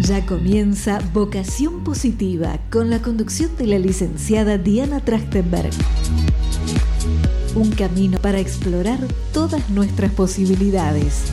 Ya comienza Vocación Positiva con la conducción de la licenciada Diana Trachtenberg. Un camino para explorar todas nuestras posibilidades.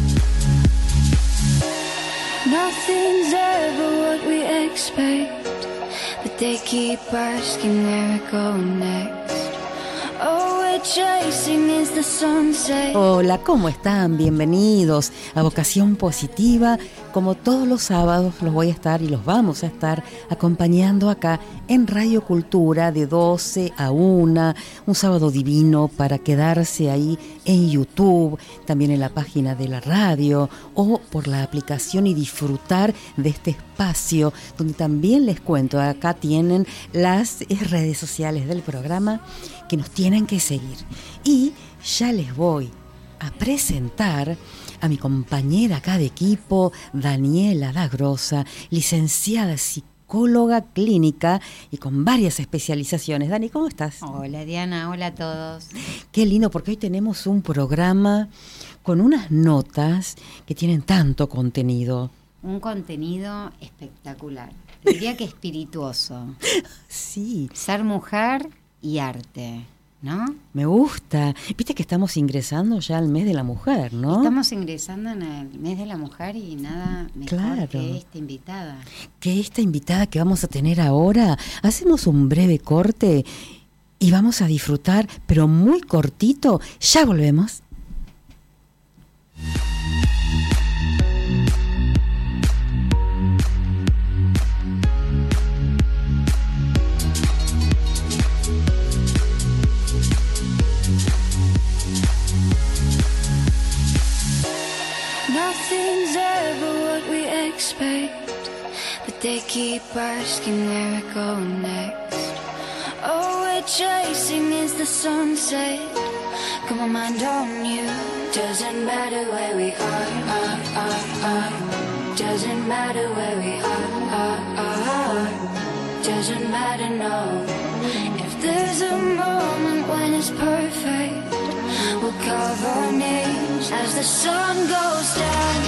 Nothing's ever what we expect, but they keep asking where we're going next. Oh, we're chasing is the sunset. Hola, ¿cómo están? Bienvenidos a Vocación Positiva. Como todos los sábados los voy a estar y los vamos a estar acompañando acá en Radio Cultura de 12 a 1, un sábado divino para quedarse ahí en YouTube, también en la página de la radio o por la aplicación y disfrutar de este espacio donde también les cuento, acá tienen las redes sociales del programa que nos tienen que seguir. Y ya les voy a presentar a mi compañera acá de equipo, Daniela Dagrosa, licenciada psicóloga clínica y con varias especializaciones. Dani, ¿cómo estás? Hola Diana, hola a todos. Qué lindo, porque hoy tenemos un programa con unas notas que tienen tanto contenido. Un contenido espectacular, diría que espirituoso. Sí. Ser mujer y arte, ¿no? Me gusta. Viste que estamos ingresando ya al mes de la mujer, ¿no? Estamos ingresando en el mes de la mujer y nada mejor que esta invitada. Que esta invitada que vamos a tener ahora, hacemos un breve corte y vamos a disfrutar, pero muy cortito. Ya volvemos. Nothing's ever what we expect, but they keep asking where we're going next. Oh, we're chasing is the sunset. Got my mind on you. Doesn't matter where we are. Doesn't matter where we are. Doesn't matter, no. If there's a moment when it's perfect, we'll carve our names as the sun goes down.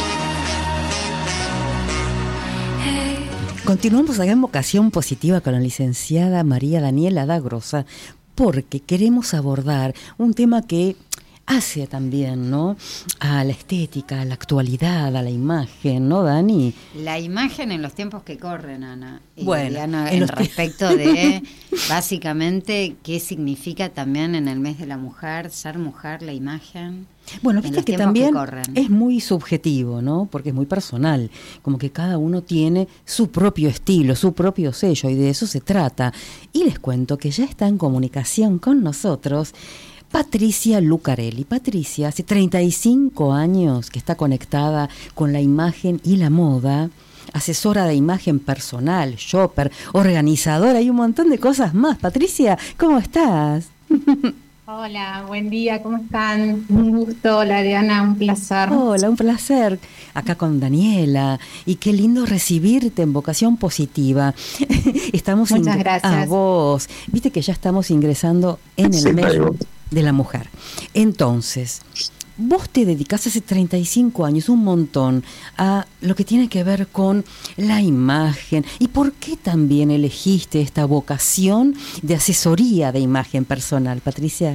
Hey. Continuamos acá en Vocación Positiva con la licenciada María Daniela Dagrosa, porque queremos abordar un tema que hace también, ¿no?, a la estética, a la actualidad, a la imagen, ¿no, Dani? La imagen en los tiempos que corren, Ana. Bueno, Diana, en respecto de, básicamente, qué significa también en el mes de la mujer, ser mujer, la imagen. Bueno, viste que también es muy subjetivo, ¿no? Porque es muy personal, como que cada uno tiene su propio estilo, su propio sello, y de eso se trata. Y les cuento que ya está en comunicación con nosotros Patricia Lucarelli. Patricia hace 35 años que está conectada con la imagen y la moda, asesora de imagen personal, shopper, organizadora y un montón de cosas más. Patricia, ¿cómo estás? Hola, buen día, ¿cómo están? Un gusto, hola Diana, un placer. Hola, un placer. Acá con Daniela. Y qué lindo recibirte en Vocación Positiva. Muchas gracias. A vos. Viste que ya estamos ingresando en el mes de la mujer. Entonces, vos te dedicás hace 35 años, un montón, a lo que tiene que ver con la imagen. ¿Y por qué también elegiste esta vocación de asesoría de imagen personal, Patricia?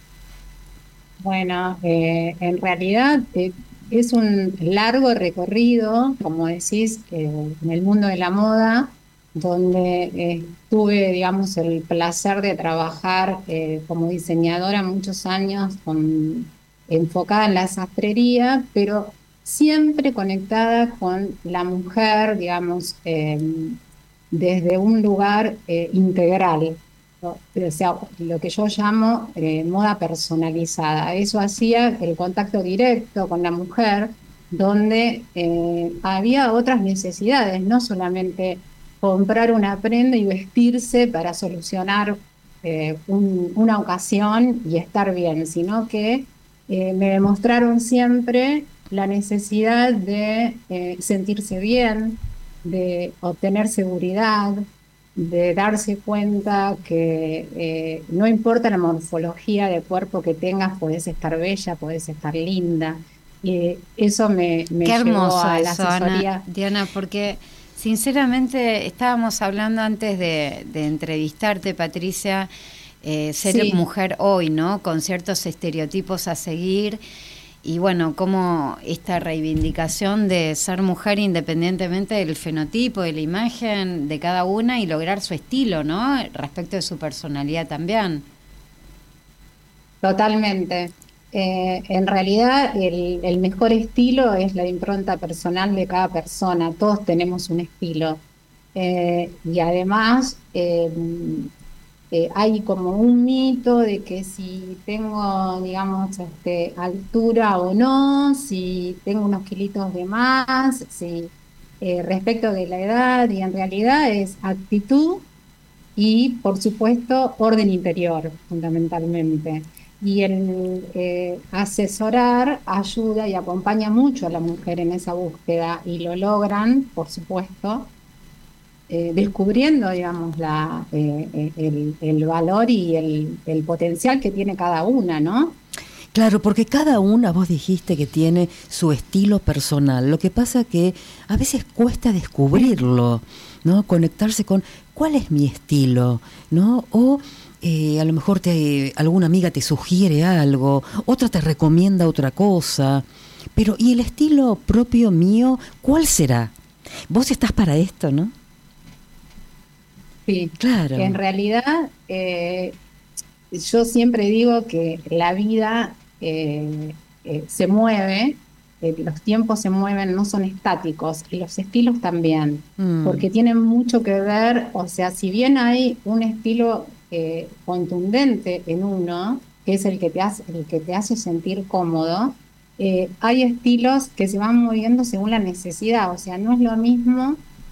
Bueno, en realidad es un largo recorrido, como decís, en el mundo de la moda, donde tuve, digamos, el placer de trabajar como diseñadora muchos años, enfocada en la sastrería, pero siempre conectada con la mujer, digamos, desde un lugar integral, ¿no? O sea, lo que yo llamo moda personalizada. Eso hacía el contacto directo con la mujer, donde había otras necesidades, no solamente comprar una prenda y vestirse para solucionar una ocasión y estar bien, sino que me demostraron siempre la necesidad de sentirse bien, de obtener seguridad, de darse cuenta que no importa la morfología de cuerpo que tengas, podés estar bella, podés estar linda. Y eso me Qué hermoso llevó a la eso, asesoría. Diana, porque Sinceramente, estábamos hablando antes de entrevistarte, Patricia, ser mujer hoy, ¿no? Con ciertos estereotipos a seguir. Y bueno, como esta reivindicación de ser mujer independientemente del fenotipo, de la imagen de cada una y lograr su estilo, ¿no? Respecto de su personalidad también. Totalmente. En realidad, el mejor estilo es la impronta personal de cada persona. Todos tenemos un estilo. Y además, hay como un mito de que si tengo, digamos, altura o no, si tengo unos kilitos de más, si respecto de la edad, y en realidad es actitud y, por supuesto, orden interior, fundamentalmente. Y el asesorar ayuda y acompaña mucho a la mujer en esa búsqueda y lo logran, por supuesto, descubriendo, digamos, el valor y el potencial que tiene cada una, ¿no? Claro, porque cada una, vos dijiste que tiene su estilo personal. Lo que pasa que a veces cuesta descubrirlo, ¿no? Conectarse con cuál es mi estilo, ¿no? O a lo mejor alguna amiga te sugiere algo, otra te recomienda otra cosa. Pero, ¿y el estilo propio mío, cuál será? Vos estás para esto, ¿no? Sí, claro. En realidad, yo siempre digo que la vida se mueve, los tiempos se mueven, no son estáticos, y los estilos también, porque tienen mucho que ver, o sea, si bien hay un estilo contundente en uno, que es el que te hace sentir cómodo, hay estilos que se van moviendo según la necesidad, o sea, no es lo mismo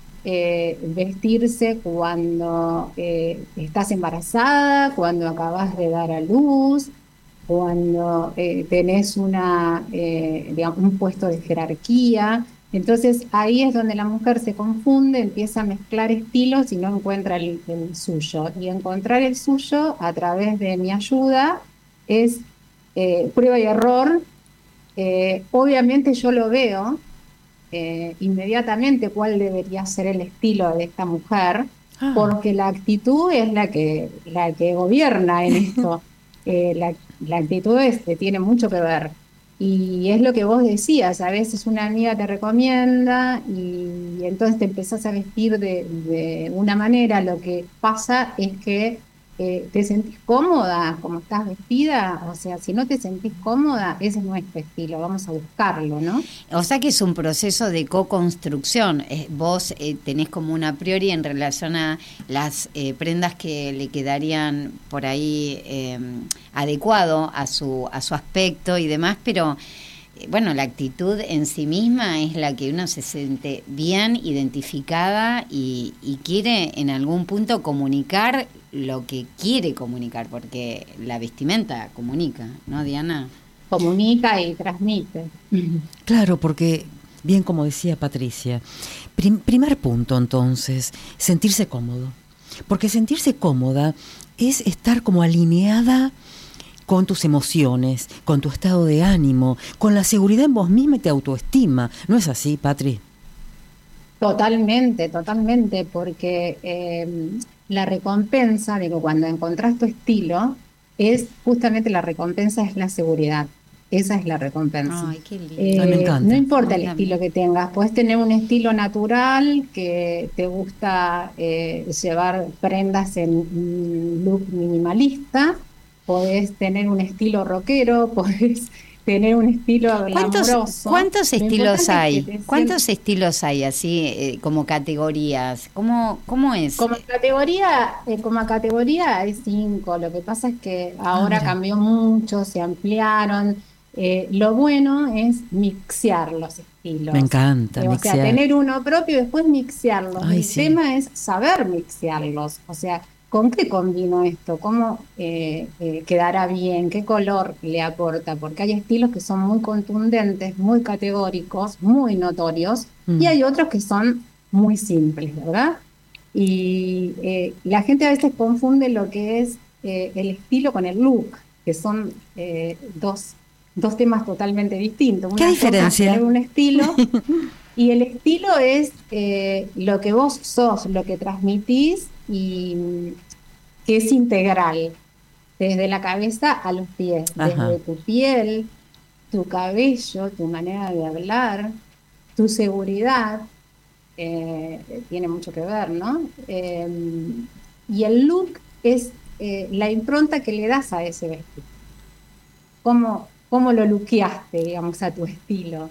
vestirse cuando estás embarazada, cuando acabas de dar a luz, cuando tenés digamos, un puesto de jerarquía. Entonces ahí es donde la mujer se confunde, empieza a mezclar estilos y no encuentra el suyo. Y encontrar el suyo a través de mi ayuda es prueba y error. Obviamente yo lo veo inmediatamente cuál debería ser el estilo de esta mujer, porque la actitud es la que gobierna en esto. La actitud tiene mucho que ver. Y es lo que vos decías, a veces una amiga te recomienda y entonces te empezás a vestir de una manera. Lo que pasa es que te sentís cómoda como estás vestida, o sea, si no te sentís cómoda, ese es nuestro estilo, vamos a buscarlo, ¿no? O sea que es un proceso de co-construcción. Vos tenés como una priori en relación a las prendas que le quedarían por ahí adecuado a su aspecto y demás, pero bueno, la actitud en sí misma es la que uno se siente bien identificada y quiere en algún punto comunicar lo que quiere comunicar, porque la vestimenta comunica, ¿no, Diana? Comunica y transmite. Claro, porque, bien como decía Patricia, primer punto entonces, sentirse cómodo. Porque sentirse cómoda es estar como alineada con tus emociones, con tu estado de ánimo, con la seguridad en vos misma y te autoestima. ¿No es así, Patri? Totalmente, totalmente, porque la recompensa, digo, cuando encontrás tu estilo, es justamente la recompensa, es la seguridad. Esa es la recompensa. Ay, qué lindo. Me encanta. No importa el estilo que tengas, puedes tener un estilo natural, que te gusta llevar prendas en un look minimalista, podés tener un estilo rockero, podés tener un estilo glamoroso. ¿Cuántos estilos hay? ¿Cuántos estilos hay así como categorías? ¿Cómo es? Como categoría hay 5. Lo que pasa es que ahora cambió mucho, se ampliaron. Lo bueno es mixear los estilos. Me encanta mixear. O sea, tener uno propio y después mixearlos. El tema es saber mixearlos. O sea, ¿con qué combino esto? ¿Cómo quedará bien? ¿Qué color le aporta? Porque hay estilos que son muy contundentes, muy categóricos, muy notorios, y hay otros que son muy simples, ¿verdad? Y la gente a veces confunde lo que es el estilo con el look, que son dos temas totalmente distintos. ¿Qué diferencia? Tener un estilo Y el estilo es lo que vos sos, lo que transmitís y que es integral, desde la cabeza a los pies, Ajá. desde tu piel, tu cabello, tu manera de hablar, tu seguridad, tiene mucho que ver, ¿no? Y el look es la impronta que le das a ese vestido. ¿Cómo lo lookeaste, digamos, a tu estilo?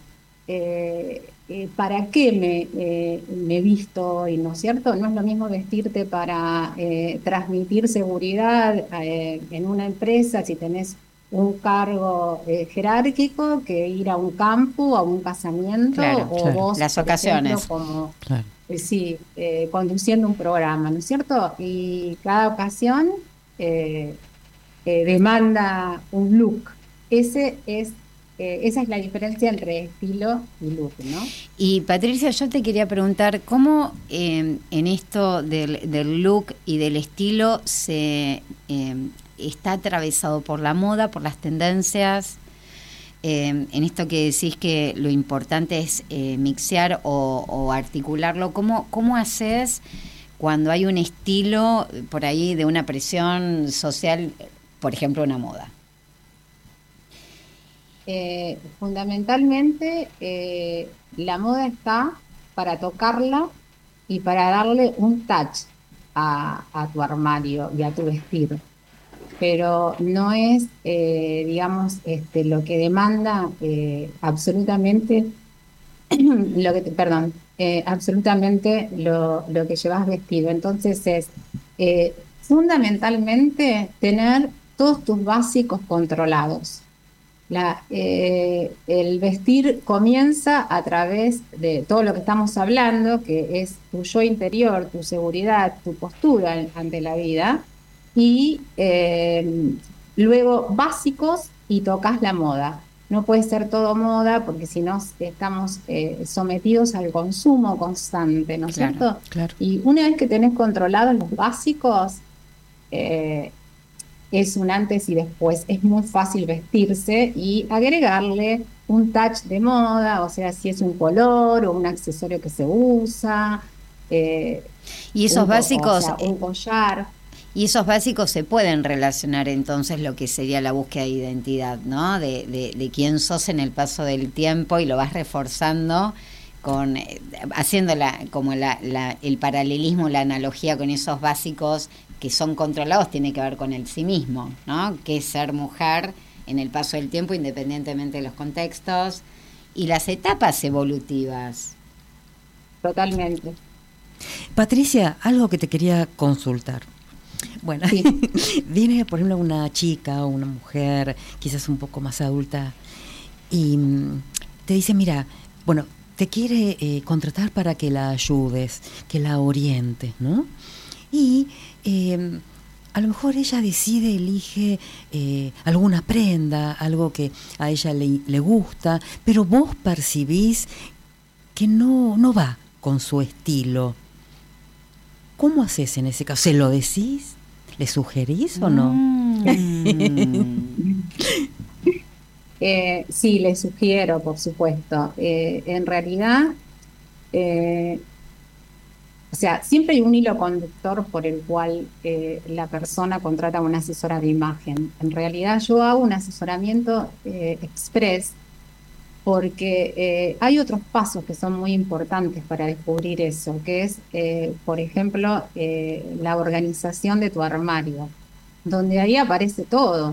¿Para qué me visto hoy, no es cierto? No es lo mismo vestirte para transmitir seguridad en una empresa si tenés un cargo jerárquico que ir a un campo, a un casamiento, Claro, o Claro, vos, las por ejemplo, ocasiones. como claro. sí, conduciendo un programa, ¿no es cierto? Y cada ocasión eh, demanda un look. Esa es la diferencia entre estilo y look, ¿no? Y Patricia, yo te quería preguntar, ¿cómo en esto del look y del estilo está atravesado por la moda, por las tendencias? En esto que decís que lo importante es mixear o articularlo, ¿cómo haces cuando hay un estilo por ahí de una presión social, por ejemplo, una moda? Fundamentalmente, la moda está para tocarla y para darle un touch a tu armario y a tu vestir, pero no es, digamos, lo que demanda absolutamente perdón, absolutamente lo que llevas vestido. Entonces es fundamentalmente tener todos tus básicos controlados. El vestir comienza a través de todo lo que estamos hablando, que es tu yo interior, tu seguridad, tu postura ante la vida, y luego básicos y tocas la moda. No puede ser todo moda porque si no estamos sometidos al consumo constante, ¿no es Claro. cierto? Claro. Y una vez que tenés controlados los básicos, eh, es un antes y después. Es muy fácil vestirse y agregarle un touch de moda, o sea, si es un color o un accesorio que se usa, eh, Y esos o básicos, sea, un collar. y esos básicos se pueden relacionar entonces lo que sería la búsqueda de identidad, ¿no? De quién sos en el paso del tiempo y lo vas reforzando con haciendo como el paralelismo, la analogía con esos básicos que son controlados tiene que ver con el sí mismo, ¿no? Que es ser mujer en el paso del tiempo independientemente de los contextos y las etapas evolutivas. Totalmente. Patricia, algo que te quería consultar. Bueno, Sí. viene, por ejemplo, una chica o una mujer, quizás un poco más adulta, y te dice, mira, bueno, te quiere contratar para que la ayudes, que la orientes, ¿no? Y a lo mejor ella decide, elige alguna prenda, algo que a ella le gusta, pero vos percibís que no va con su estilo. ¿Cómo haces en ese caso? ¿Se lo decís? ¿Le sugerís o no? Sí, le sugiero, por supuesto. En realidad, eh, o sea, siempre hay un hilo conductor por el cual la persona contrata a una asesora de imagen. En realidad yo hago un asesoramiento express porque hay otros pasos que son muy importantes para descubrir eso, que es, por ejemplo, la organización de tu armario, donde ahí aparece todo.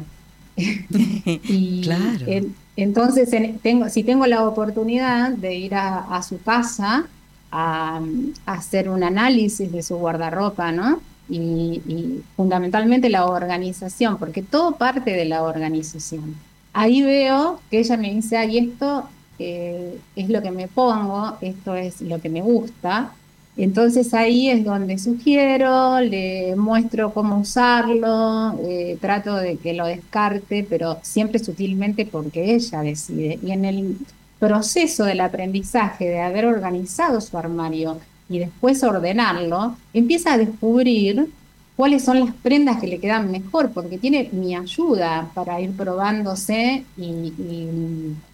Y Claro. entonces, si tengo la oportunidad de ir a su casa a hacer un análisis de su guardarropa, ¿no? Y fundamentalmente la organización, porque todo parte de la organización. Ahí veo que ella me dice, ay, esto es lo que me pongo, esto es lo que me gusta. Entonces ahí es donde sugiero, le muestro cómo usarlo, trato de que lo descarte, pero siempre sutilmente porque ella decide. Y en el proceso del aprendizaje, de haber organizado su armario y después ordenarlo, empieza a descubrir cuáles son las prendas que le quedan mejor, porque tiene mi ayuda para ir probándose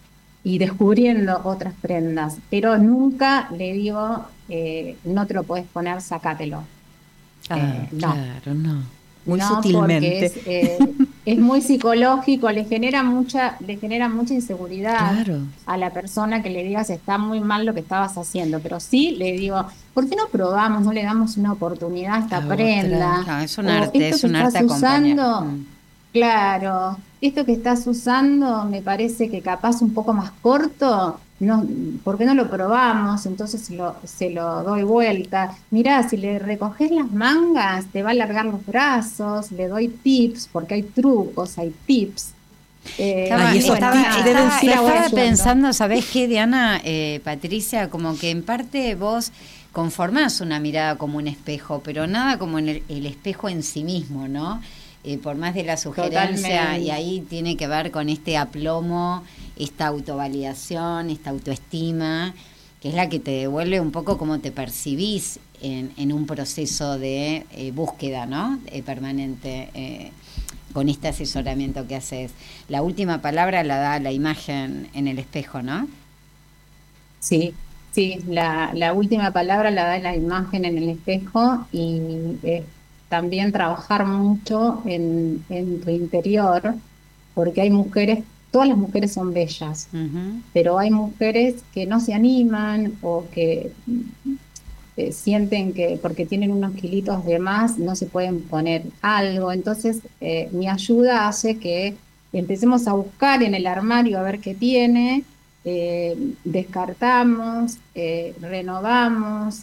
y descubriendo otras prendas, pero nunca le digo, no te lo puedes poner, sácatelo. No. Claro, no. Muy No, sutilmente. porque es muy psicológico, le genera mucha inseguridad Claro. a la persona que le digas está muy mal lo que estabas haciendo. Pero sí le digo, ¿por qué no probamos, no le damos una oportunidad a esta A prenda? otra. No, es un O arte, esto es que un arte estás acompañar. usando, claro, esto que estás usando me parece que capaz un poco más corto, no, ¿por qué no lo probamos? Entonces se lo doy vuelta. Mirá, si le recoges las mangas, te va a alargar los brazos, le doy tips, porque hay trucos, hay tips. Ay, esos bueno, tips nada, deben sí la voy estaba ayudando. pensando, ¿sabés qué, Diana? Patricia, como que en parte vos conformás una mirada como un espejo, pero nada como en el espejo en sí mismo, ¿no? Por más de la sugerencia, Totalmente. y ahí tiene que ver con este aplomo, esta autovalidación, esta autoestima, que es la que te devuelve un poco cómo te percibís en un proceso de búsqueda, ¿no? Permanente, con este asesoramiento que haces. La última palabra la da la imagen en el espejo, ¿no? Sí, sí, la última palabra la da la imagen en el espejo y también trabajar mucho en tu interior, porque hay mujeres, todas las mujeres son bellas, Ujú. pero hay mujeres que no se animan o que sienten que porque tienen unos kilitos de más no se pueden poner algo. Entonces, mi ayuda hace que empecemos a buscar en el armario a ver qué tiene, descartamos, renovamos,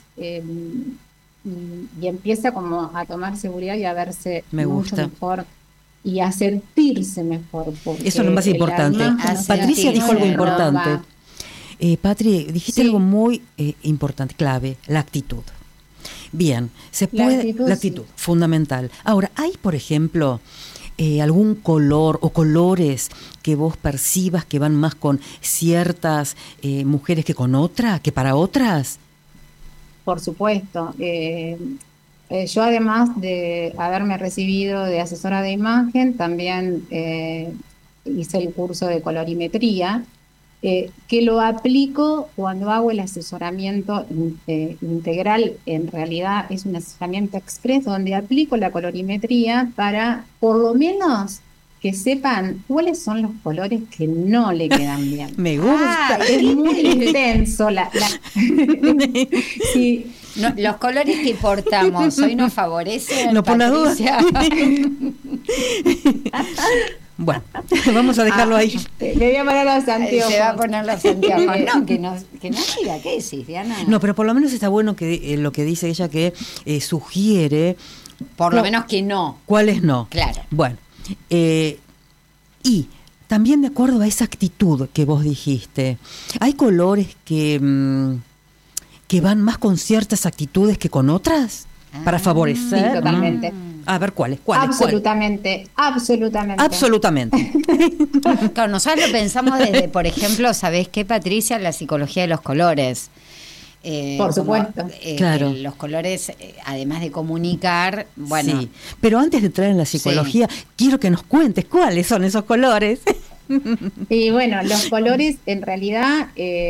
y empieza como a tomar seguridad y a verse Me mucho gusta. mejor y a sentirse mejor. Porque Eso es lo más la importante. imagen, o sea, Patricia dijo algo no importante. va. Patri, dijiste Sí. algo muy importante, clave, la actitud. Bien, la actitud, Sí. fundamental. Ahora, ¿hay, por ejemplo, algún color o colores que vos percibas que van más con ciertas mujeres que con otras, que para otras? Por supuesto. Yo además de haberme recibido de asesora de imagen, también hice el curso de colorimetría, que lo aplico cuando hago el asesoramiento integral. En realidad es un asesoramiento express donde aplico la colorimetría para por lo menos que sepan cuáles son los colores que no le quedan bien. Me gusta. Es muy intenso. Sí, No, los colores que portamos hoy nos favorecen. No pongas duda. Patricia. Bueno, vamos a dejarlo ahí. le voy a poner los anteojos. Se va a poner los anteojos. No, que no diga, ¿qué decís, Diana? No, pero por lo menos está bueno que lo que dice ella, que sugiere Por lo No. menos que no. cuáles no. Claro. Bueno, y también de acuerdo a esa actitud que vos dijiste, hay colores que van más con ciertas actitudes que con otras para favorecer. Sí, totalmente. A ver, ¿cuáles? Absolutamente. Absolutamente. Claro, nosotros lo pensamos desde, por ejemplo, ¿sabés qué, Patricia? La psicología de los colores. Por supuesto. Claro. Los colores, además de comunicar, bueno, Sí. Pero antes de entrar en la psicología, quiero que nos cuentes cuáles son esos colores. Y bueno, los colores, en realidad,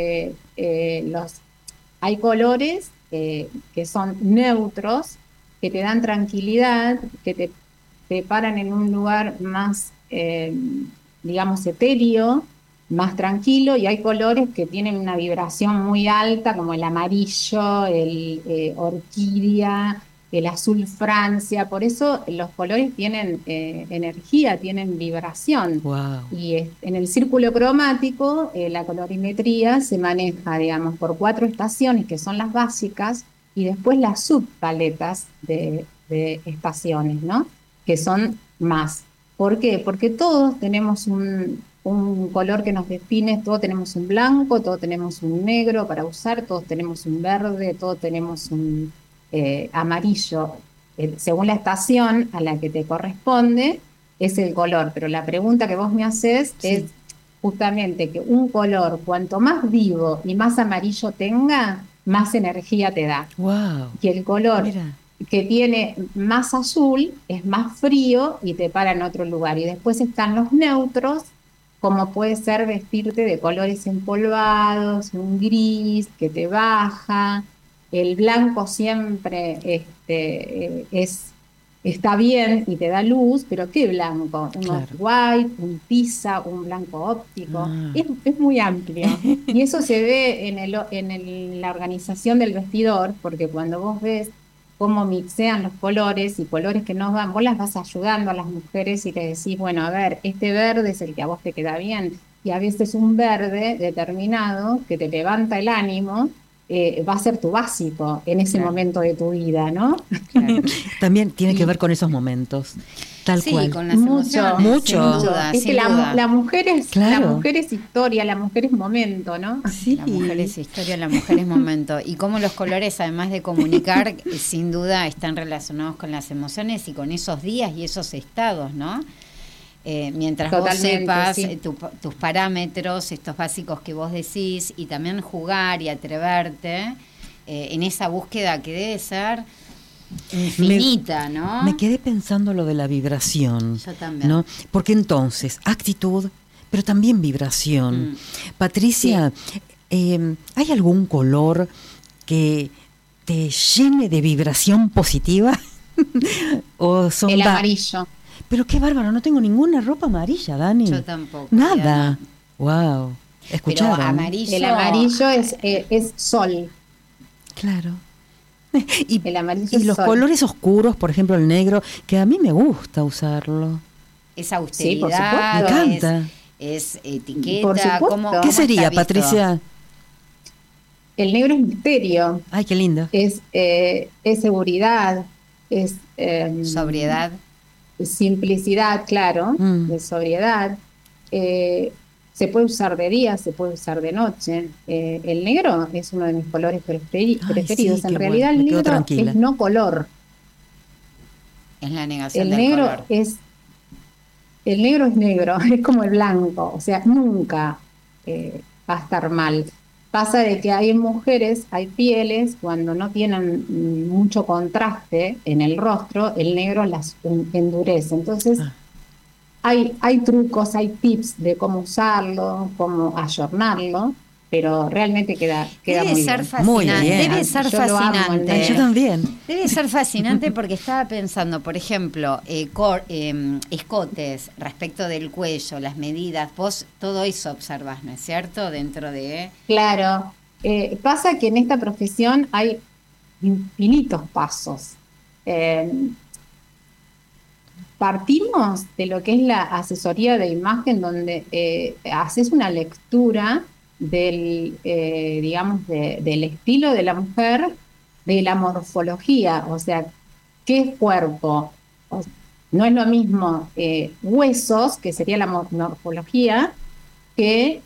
hay colores que son neutros, que te dan tranquilidad, que te paran en un lugar más, digamos, etéreo, más tranquilo, y hay colores que tienen una vibración muy alta, como el amarillo, el orquídea, el azul Francia. Por eso los colores tienen energía, tienen vibración. Wow. Y en el círculo cromático, la colorimetría se maneja, digamos, por 4 estaciones, que son las básicas, y después las subpaletas de estaciones, ¿no? Que son más. ¿Por qué? Porque todos tenemos un color que nos define, todos tenemos un blanco, todos tenemos un negro para usar, todos tenemos un verde, todos tenemos un amarillo. Según la estación a la que te corresponde, es el color. Pero la pregunta que vos me haces es justamente que un color, cuanto más vivo y más amarillo tenga, más energía te da. Wow. Y el color Mira. que tiene más azul es más frío y te para en otro lugar. Y después están los neutros, como puede ser vestirte de colores empolvados, un gris que te baja. El blanco siempre está bien y te da luz, pero ¿qué blanco? Un off-white, un tiza, un blanco óptico. Es muy amplio. Y eso se ve en la organización del vestidor, porque cuando vos ves cómo mixean los colores y colores que no van, vos las vas ayudando a las mujeres y le decís, bueno, a ver, este verde es el que a vos te queda bien. Y a veces un verde determinado que te levanta el ánimo, va a ser tu básico en ese momento de tu vida, ¿no? Claro. También tiene que ver con esos momentos, tal cual. Con las emociones. Mucho. Sin duda, es que la mujer es historia, la mujer es momento, ¿no? Sí. La mujer es historia, la mujer es momento. Y cómo los colores, además de comunicar, sin duda están relacionados con las emociones y con esos días y esos estados, ¿no? Mientras Totalmente, vos sepas sí. tus parámetros, estos básicos que vos decís, y también jugar y atreverte en esa búsqueda que debe ser infinita, ¿no? Me quedé pensando lo de la vibración. Yo también. ¿No? Porque entonces, actitud, pero también vibración. Patricia, ¿hay algún color que te llene de vibración positiva? ¿O son el amarillo. Pero qué bárbaro, no tengo ninguna ropa amarilla, Dani. Yo tampoco. Nada. Wow. ¿Escucharon? Pero amarillo. El amarillo es sol. Claro. El amarillo y es los sol. colores oscuros, por ejemplo el negro, que a mí me gusta usarlo. Es austeridad. Me encanta. Es etiqueta. Por supuesto. ¿Cómo ¿Qué está sería, visto? Patricia? El negro es misterio, Ay, qué lindo. es seguridad, es Sobriedad. simplicidad, claro, de sobriedad. Se puede usar de día, se puede usar de noche. El negro es uno de mis colores preferidos. sí, En qué realidad bueno, me el quedo negro tranquila. es no color. Es la negación El del negro color. el negro es negro, es como el blanco, o sea, nunca va a estar mal. Pasa de que hay mujeres, hay pieles, cuando no tienen mucho contraste en el rostro, el negro las endurece. Entonces, hay trucos, hay tips de cómo usarlo, cómo ayornarlo, pero realmente queda Debe muy ser bien. fascinante. Muy bien. Debe ser Yo lo amo, fascinante. Yo también. Debe ser fascinante porque estaba pensando, por ejemplo, escotes respecto del cuello, las medidas, vos todo eso observás, ¿no es cierto? Dentro de... Claro, pasa que en esta profesión hay infinitos pasos. Partimos de lo que es la asesoría de imagen, donde haces una lectura del estilo de la mujer, de la morfología, o sea, ¿qué es cuerpo? No es lo mismo huesos, que sería la morfología, que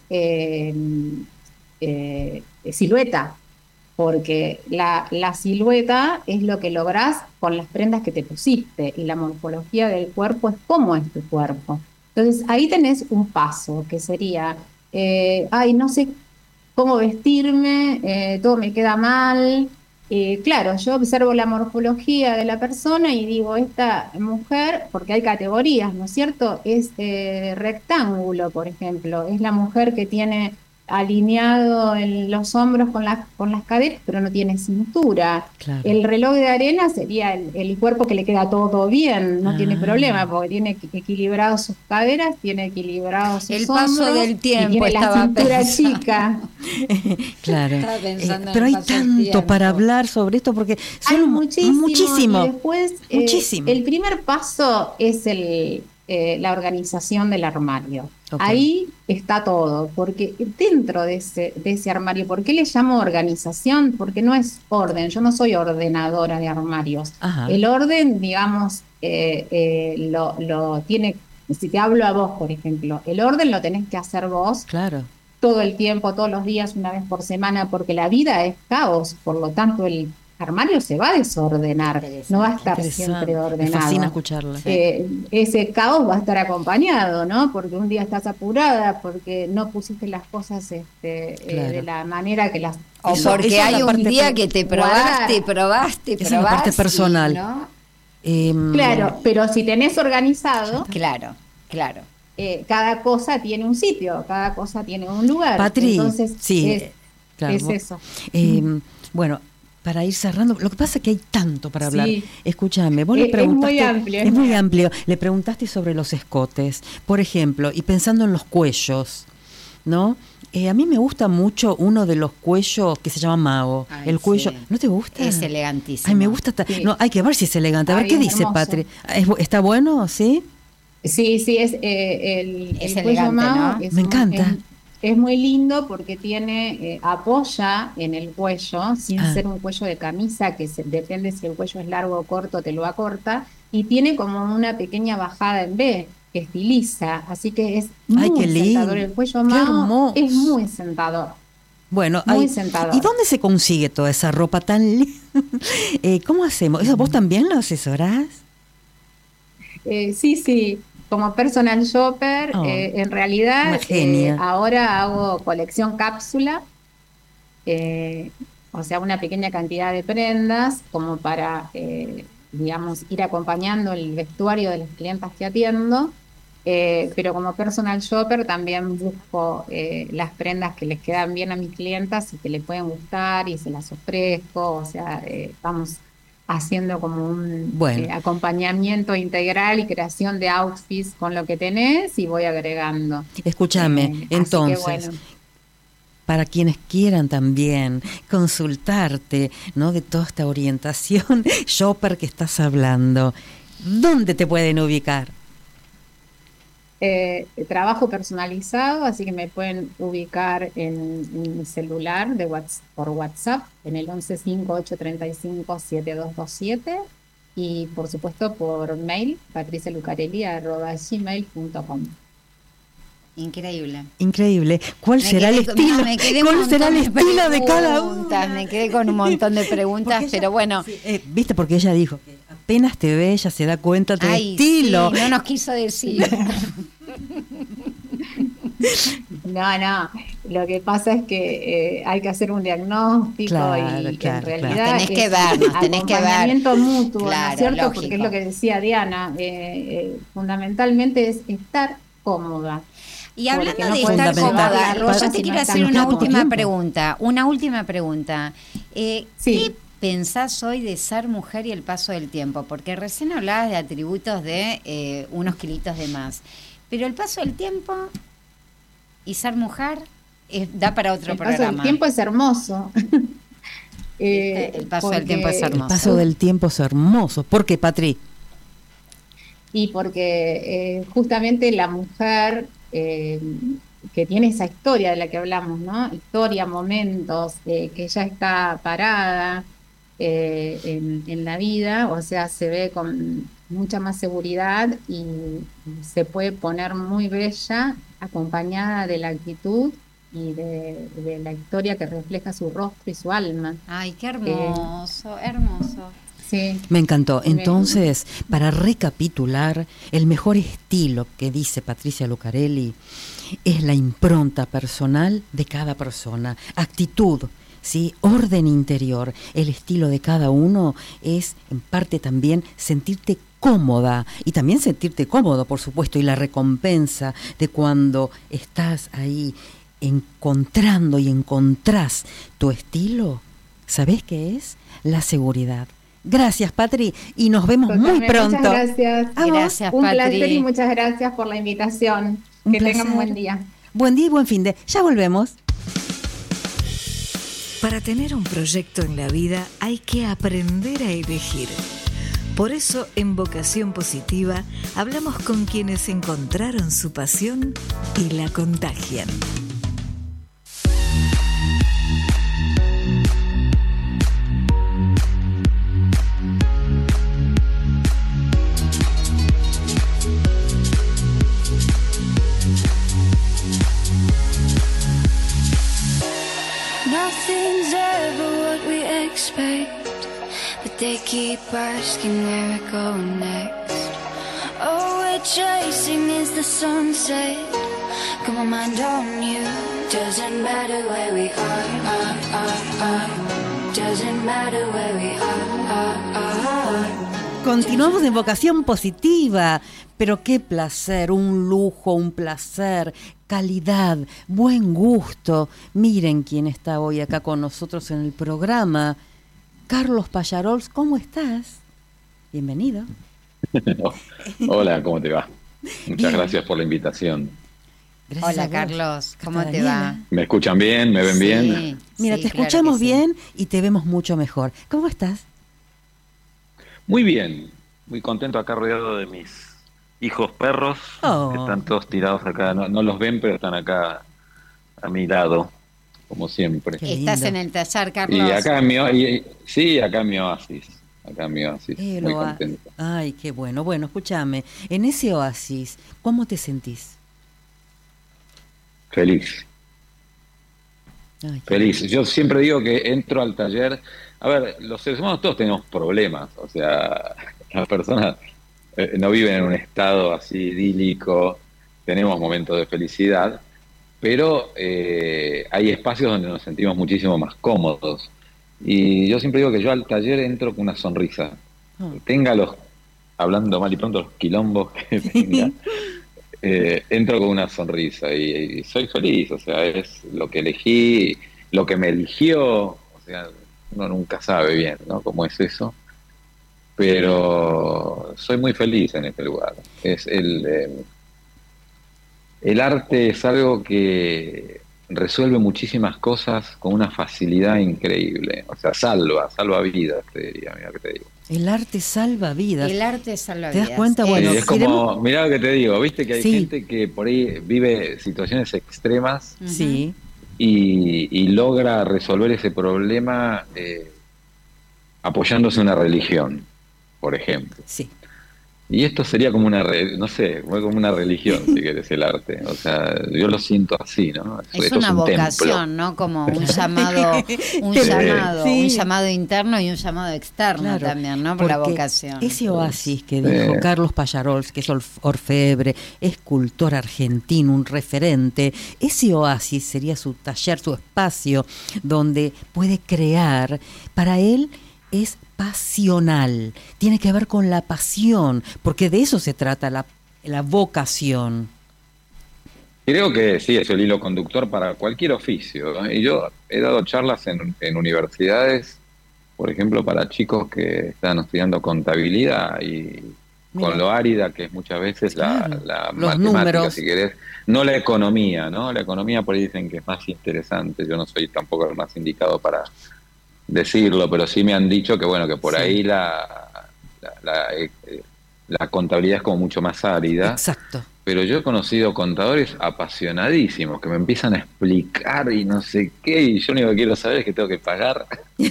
silueta, porque la silueta es lo que lográs con las prendas que te pusiste, y la morfología del cuerpo es cómo es tu cuerpo. Entonces ahí tenés un paso, que sería, no sé cómo vestirme, todo me queda mal. Claro, yo observo la morfología de la persona y digo, esta mujer, porque hay categorías, ¿no es cierto? Es rectángulo, por ejemplo, es la mujer que tiene alineado en los hombros con las caderas, pero no tiene cintura. Claro. El reloj de arena sería el cuerpo que le queda todo bien, no tiene problema, porque tiene equilibrados sus caderas, tiene equilibrados sus El hombros, paso del tiempo y tiene la estaba cintura pensando. chica. Claro. Estaba pensando en Pero el hay paso del tanto tiempo. para hablar sobre esto porque Hay son muchísimo. Y después, muchísimo. el primer paso es la organización del armario. Okay. Ahí está todo, porque dentro de ese armario, ¿por qué le llamo organización? Porque no es orden, yo no soy ordenadora de armarios. Ajá. El orden, digamos, lo tiene, si te hablo a vos, por ejemplo, el orden lo tenés que hacer vos Claro. todo el tiempo, todos los días, una vez por semana, porque la vida es caos, por lo tanto el armario se va a desordenar, no va a estar siempre Me ordenado. fascina escucharla. Ese caos va a estar acompañado, ¿no? Porque un día estás apurada, porque no pusiste las cosas Claro. de la manera que las... O Eso porque es la hay un parte día que te probaste, probaste, Esa es la parte personal. ¿no? Claro, pero si tenés organizado, Claro. cada cosa tiene un sitio, cada cosa tiene un lugar. Patri, entonces sí, claro, es eso. Bueno, para ir cerrando, lo que pasa es que hay tanto para hablar. Sí. Escúchame, vos le preguntaste... Es muy amplio. Es muy amplio. Le preguntaste sobre los escotes, por ejemplo, y pensando en los cuellos, ¿no? A mí me gusta mucho uno de los cuellos que se llama Mago. Ay, el cuello, sí. ¿no te gusta? Es elegantísimo. Ay, me gusta. Sí. No, hay que ver si es elegante. A ver, Ay, ¿qué es dice hermoso. Patri? ¿Está bueno? ¿Sí? Sí, es el Es cuello elegante, Mao, ¿no? Me encanta. Es muy lindo porque tiene apoya en el cuello, sin ser un cuello de camisa, que depende si el cuello es largo o corto, te lo acorta, y tiene como una pequeña bajada en B, que estiliza, así que es Ay, muy qué lindo. sentador. El cuello Qué Mao hermoso. es muy sentador. Bueno, Muy sentador. ¿Y dónde se consigue toda esa ropa tan linda? ¿Cómo hacemos? ¿Eso vos también lo asesorás? Sí, como personal shopper, Oh, en realidad una genia. ahora hago colección cápsula, o sea, una pequeña cantidad de prendas como para, digamos, ir acompañando el vestuario de las clientas que atiendo, pero como personal shopper también busco las prendas que les quedan bien a mis clientas y que les pueden gustar y se las ofrezco, o sea, vamos haciendo como un Bueno. acompañamiento integral y creación de outfits con lo que tenés y voy agregando. Escúchame, Así que entonces, bueno. para quienes quieran también consultarte, ¿no? De toda esta orientación shopper que estás hablando, ¿dónde te pueden ubicar? Trabajo personalizado, así que me pueden ubicar en mi celular por WhatsApp en el 1158357227 y por supuesto por mail patricialucarelli@gmail.com. Increíble. Increíble. ¿Cuál Me será el quedé- estilo? no, me quedé un ¿Cuál será el montón de estilo de cada preguntas, una? Me quedé con un montón de preguntas, Porque ella- pero bueno. sí, viste, porque ella dijo que apenas te ve, ella se da cuenta de tu Ay, estilo. sí, no nos quiso decir. No, lo que pasa es que hay que hacer un diagnóstico Claro, y claro, en claro. realidad Tenés que es vernos, tenés que ver. acompañamiento mutuo, ¿no Claro, es cierto? lógico. Porque es lo que decía Diana, fundamentalmente es estar cómoda. Y hablando Porque no de podés estar llevar cómoda, la ropa yo si te no quiero estás hacer una cómoda. última Tiempo. pregunta. Una última pregunta. Sí. ¿Qué pensás hoy de ser mujer y el paso del tiempo? Porque recién hablabas de atributos de unos kilitos de más. Pero el paso del tiempo y ser mujer da para otro El paso programa. del tiempo es hermoso. ¿Viste? El paso del tiempo es porque- El hermoso. paso del tiempo es hermoso. ¿Por qué, Patri? Y porque justamente la mujer que tiene esa historia de la que hablamos, ¿no? Historia, momentos, que ya está parada en la vida, o sea, se ve con mucha más seguridad y se puede poner muy bella, acompañada de la actitud y de la historia que refleja su rostro y su alma. Ay, qué hermoso, hermoso. Sí. Me encantó. Me- Entonces, para recapitular, el mejor estilo que dice Patricia Lucarelli es la impronta personal de cada persona, actitud, ¿sí? Orden interior. El estilo de cada uno es, en parte también, sentirte cómoda y también sentirte cómodo, por supuesto, y la recompensa de cuando estás ahí encontrando y encontrás tu estilo, ¿sabés qué es? La seguridad. Gracias, Patri, y nos vemos muy Totalmente. pronto. Muchas gracias. A vos. Gracias, Un Patri. placer y muchas gracias por la invitación. Un Que placer. tengan un buen día. Buen día y buen fin de. Ya volvemos. Para tener un proyecto en la vida hay que aprender a elegir. Por eso, en Vocación Positiva, hablamos con quienes encontraron su pasión y la contagian. Nothing's ever what we expect, but they keep asking where we're going next. All we're chasing is the sunset. Got my mind on you. Doesn't matter where we are. Doesn't matter where we are. Continuamos en Vocación Positiva, pero qué placer, un lujo, un placer, calidad, buen gusto. Miren quién está hoy acá con nosotros en el programa. Carlos Pallarols, ¿cómo estás? Bienvenido. Hola, ¿cómo te va? Muchas Bien. Gracias por la invitación. Gracias a Hola vos. Carlos, ¿cómo Hasta te va? Daniela. ¿Me escuchan bien? ¿Me ven bien? Mira, sí, te claro escuchamos que sí. bien y te vemos mucho mejor. ¿Cómo estás? Muy bien, muy contento acá rodeado de mis hijos perros. Oh. Están todos tirados acá, no los ven, pero están acá a mi lado, como siempre. Qué ¿Estás lindo. en el taller, Y Carlos? acá sí, acá en mi oasis, muy contento. Ay, qué bueno. Bueno, escúchame, en ese oasis, ¿cómo te sentís? Feliz. Ay, Feliz. Yo siempre digo que entro al taller. A ver, los seres humanos todos tenemos problemas. O sea, las personas no viven en un estado así idílico. Tenemos momentos de felicidad, pero hay espacios donde nos sentimos muchísimo más cómodos. Y yo siempre digo que yo al taller entro con una sonrisa. Oh. Hablando mal y pronto, los quilombos que tenga. Entro con una sonrisa y soy feliz, o sea, es lo que elegí, lo que me eligió, o sea, uno nunca sabe bien, ¿no? Cómo es eso, pero soy muy feliz en este lugar. El arte es algo que resuelve muchísimas cosas con una facilidad increíble, o sea, salva vidas, te diría, mira que te digo. el arte salva vidas. El arte salva ¿Te das vidas. cuenta? Bueno, Es como, mirá lo que te digo, viste que hay Sí. gente que por ahí vive situaciones extremas Sí, y logra resolver ese problema apoyándose en una religión, por ejemplo. sí. Y esto sería como no sé, como una religión, si querés, el arte. O sea, yo lo siento así, ¿no? Es Esto una un templo. vocación, ¿no? Como un llamado, Sí. un llamado interno y un llamado externo Claro, también, ¿no? Por la porque vocación. ese oasis que dijo Carlos Pallarols, que es orfebre, escultor argentino, un referente, ese oasis sería su taller, su espacio donde puede crear. Para él es pasional, tiene que ver con la pasión, porque de eso se trata la vocación. Creo que sí, es el hilo conductor para cualquier oficio, ¿no? Y yo he dado charlas en universidades, por ejemplo, para chicos que están estudiando contabilidad y Mira. con lo árida que es muchas veces Claro, la los matemática, números. si querés, no la economía, ¿no? La economía por ahí dicen que es más interesante, yo no soy tampoco el más indicado para decirlo, pero sí me han dicho que bueno, que por Sí. ahí la contabilidad es como mucho más árida. Exacto. Pero yo he conocido contadores apasionadísimos que me empiezan a explicar y no sé qué, y yo lo único que quiero saber es que tengo que pagar.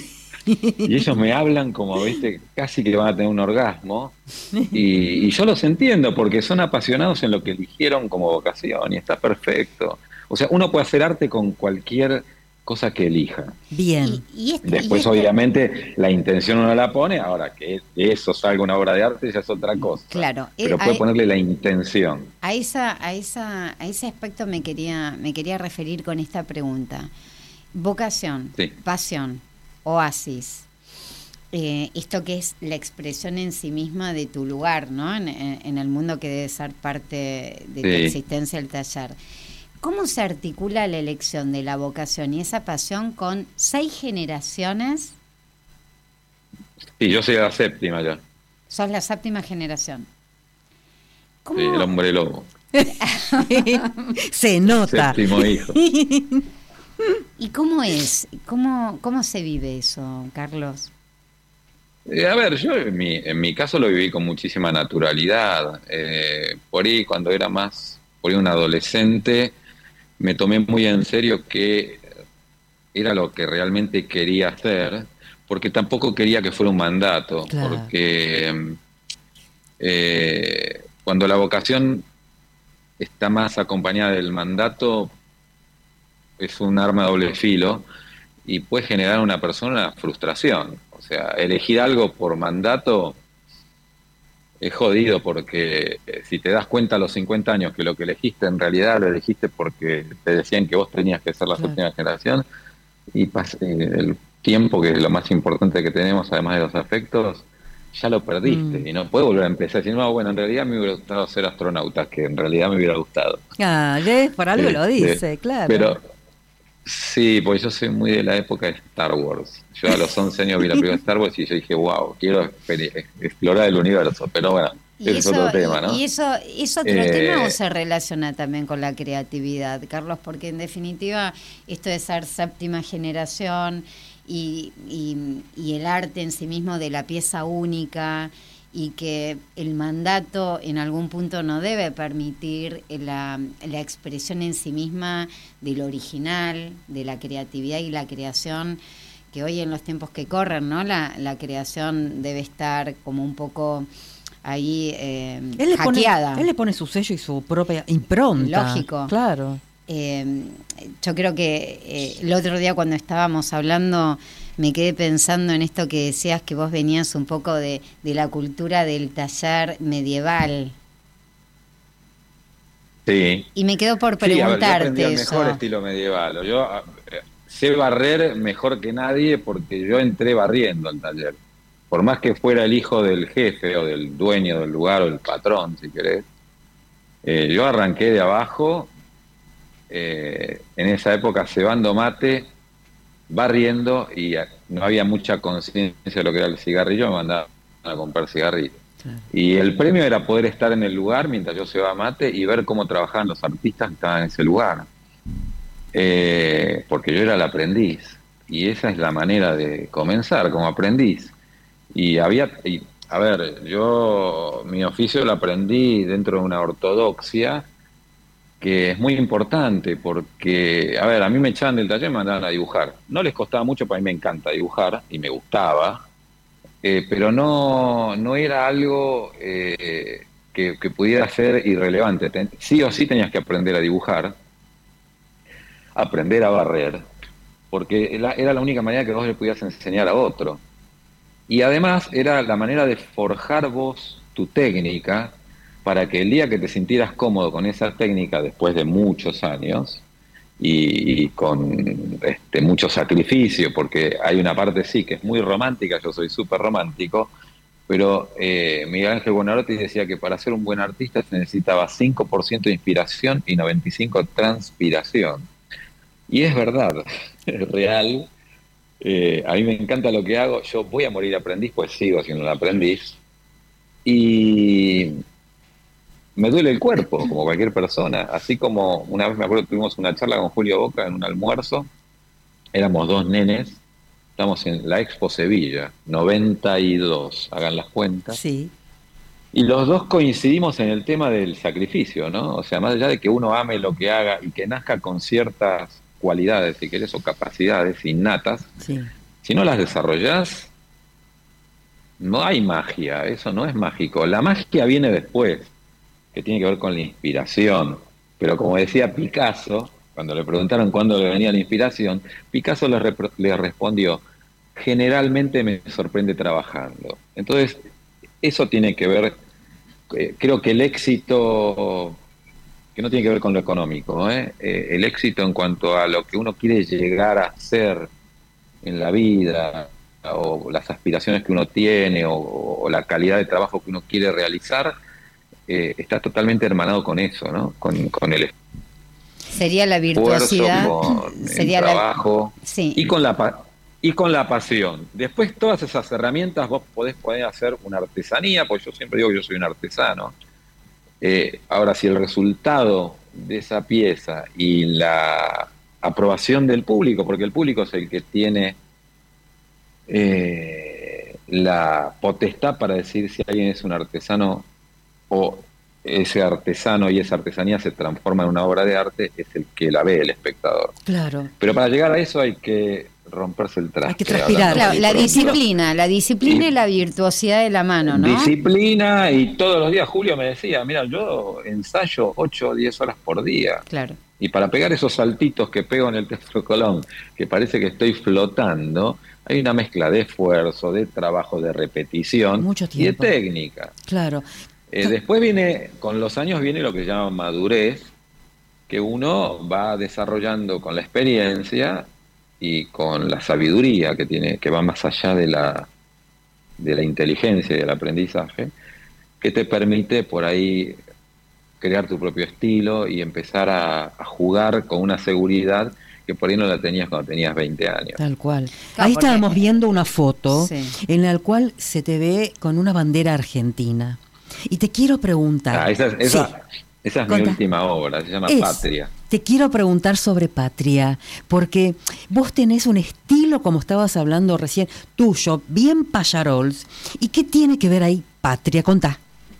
Y ellos me hablan como, viste, casi que van a tener un orgasmo. Y yo los entiendo porque son apasionados en lo que eligieron como vocación y está perfecto. O sea, uno puede hacer arte con cualquier cosa que elija. Bien. Después, obviamente, la intención uno la pone. Ahora, que de eso salga una obra de arte ya es otra cosa. Claro. Pero puede ponerle la intención. A ese aspecto me quería referir con esta pregunta. Vocación, Sí. pasión, oasis. Esto que es la expresión en sí misma de tu lugar, ¿no? En el mundo que debe ser parte de tu Sí. existencia, el taller. ¿Cómo se articula la elección de la vocación y esa pasión con 6 generaciones? Sí, yo soy la séptima ya. Sos la séptima generación. ¿Cómo? Sí, el hombre lobo. Se nota. Séptimo hijo. ¿Y cómo es? ¿Cómo se vive eso, Carlos? A ver, yo en mi caso lo viví con muchísima naturalidad. Por ahí cuando era por ahí un adolescente, me tomé muy en serio que era lo que realmente quería hacer, porque tampoco quería que fuera un mandato, Claro. porque cuando la vocación está más acompañada del mandato, es un arma de doble filo y puede generar en una persona frustración. O sea, elegir algo por mandato es jodido porque si te das cuenta a los 50 años que lo que elegiste en realidad lo elegiste porque te decían que vos tenías que ser la Claro. séptima generación y el tiempo, que es lo más importante que tenemos además de los afectos, ya lo perdiste y no puedes volver a empezar. Decir, no, bueno, en realidad me hubiera gustado ser astronauta, que en realidad me hubiera gustado. Ah, por algo lo dice, claro. Pero sí, pues yo soy muy de la época de Star Wars. Yo a los 11 años vi la película de Star Wars y yo dije, wow, quiero explorar el universo. Pero bueno, ese es otro tema, ¿no? ¿Y eso otro tema o se relaciona también con la creatividad, Carlos? Porque en definitiva esto de ser séptima generación y el arte en sí mismo de la pieza única, y que el mandato en algún punto no debe permitir la expresión en sí misma del original, de la creatividad y la creación, que hoy en los tiempos que corren, ¿no? La creación debe estar como un poco ahí hackeada. Él le pone su sello y su propia impronta. Lógico. Claro. Yo creo que el otro día cuando estábamos hablando me quedé pensando en esto que decías, que vos venías un poco de la cultura del taller medieval. Sí. Y me quedo por preguntarte yo aprendí el eso. mejor estilo medieval. Yo sé barrer mejor que nadie porque yo entré barriendo al taller. Por más que fuera el hijo del jefe o del dueño del lugar o el patrón, si querés. Yo arranqué de abajo, en esa época cebando mate, barriendo, y no había mucha conciencia de lo que era el cigarrillo, me mandaban a comprar cigarrillos. Claro. Y el premio era poder estar en el lugar mientras yo cebaba mate y ver cómo trabajaban los artistas que estaban en ese lugar. Porque yo era el aprendiz, y esa es la manera de comenzar, como aprendiz. A ver, yo mi oficio lo aprendí dentro de una ortodoxia que es muy importante porque, a ver, a mí me echaban del taller y me mandaban a dibujar. No les costaba mucho, para mí me encanta dibujar y me gustaba, pero no era algo que pudiera ser irrelevante. Sí o sí tenías que aprender a dibujar, aprender a barrer, porque era la única manera que vos le podías enseñar a otro. Y además era la manera de forjar vos tu técnica, para que el día que te sintieras cómodo con esa técnica después de muchos años y con mucho sacrificio, porque hay una parte sí que es muy romántica, yo soy súper romántico, pero Miguel Ángel Buonarroti decía que para ser un buen artista se necesitaba 5% de inspiración y 95% transpiración. Y es verdad, es real. A mí me encanta lo que hago, yo voy a morir aprendiz, pues sigo siendo un aprendiz. Y me duele el cuerpo, como cualquier persona. Así como una vez me acuerdo, tuvimos una charla con Julio Boca en un almuerzo. Éramos 2 nenes. Estamos en la Expo Sevilla, 92, hagan las cuentas. Sí. Y los dos coincidimos en el tema del sacrificio, ¿no? O sea, más allá de que uno ame lo que haga y que nazca con ciertas cualidades, si querés, o capacidades innatas, sí, si no las desarrollás, no hay magia, eso no es mágico. La magia viene después, que tiene que ver con la inspiración. Pero como decía Picasso, cuando le preguntaron cuándo le venía la inspiración, Picasso le respondió, generalmente me sorprende trabajando. Entonces, eso tiene que ver, creo que el éxito, que no tiene que ver con lo económico, el éxito en cuanto a lo que uno quiere llegar a ser en la vida, o las aspiraciones que uno tiene, o la calidad de trabajo que uno quiere realizar, está totalmente hermanado con eso, ¿no? Con el sería la virtuosidad, con sería el trabajo, sí, y con la pasión. Después todas esas herramientas vos podés hacer una artesanía, porque yo siempre digo que yo soy un artesano. Ahora, si el resultado de esa pieza y la aprobación del público, porque el público es el que tiene la potestad para decir si alguien es un artesano, o ese artesano y esa artesanía se transforma en una obra de arte, es el que la ve el espectador. Claro. Pero para llegar a eso hay que romperse el traste. Hay que transpirar. Claro, la disciplina y la virtuosidad de la mano, ¿no? Disciplina, y todos los días Julio me decía, mira, yo ensayo 8 o 10 horas por día. Claro. Y para pegar esos saltitos que pego en el Teatro Colón, que parece que estoy flotando, hay una mezcla de esfuerzo, de trabajo, de repetición, mucho y de tiempo, técnica. Claro. Después con los años viene lo que se llama madurez, que uno va desarrollando con la experiencia y con la sabiduría que va más allá de de la inteligencia y del aprendizaje, que te permite por ahí crear tu propio estilo y empezar a jugar con una seguridad que por ahí no la tenías cuando tenías 20 años. Tal cual. Claro, Ahí porque- estábamos viendo una foto Sí. en la cual se te ve con una bandera argentina. Y te quiero preguntar. Esa es mi Contá. última obra, se llama Es- Patria. Te quiero preguntar sobre Patria, porque vos tenés un estilo, como estabas hablando recién, tuyo, bien payarols. ¿Y qué tiene que ver ahí Patria? Contá.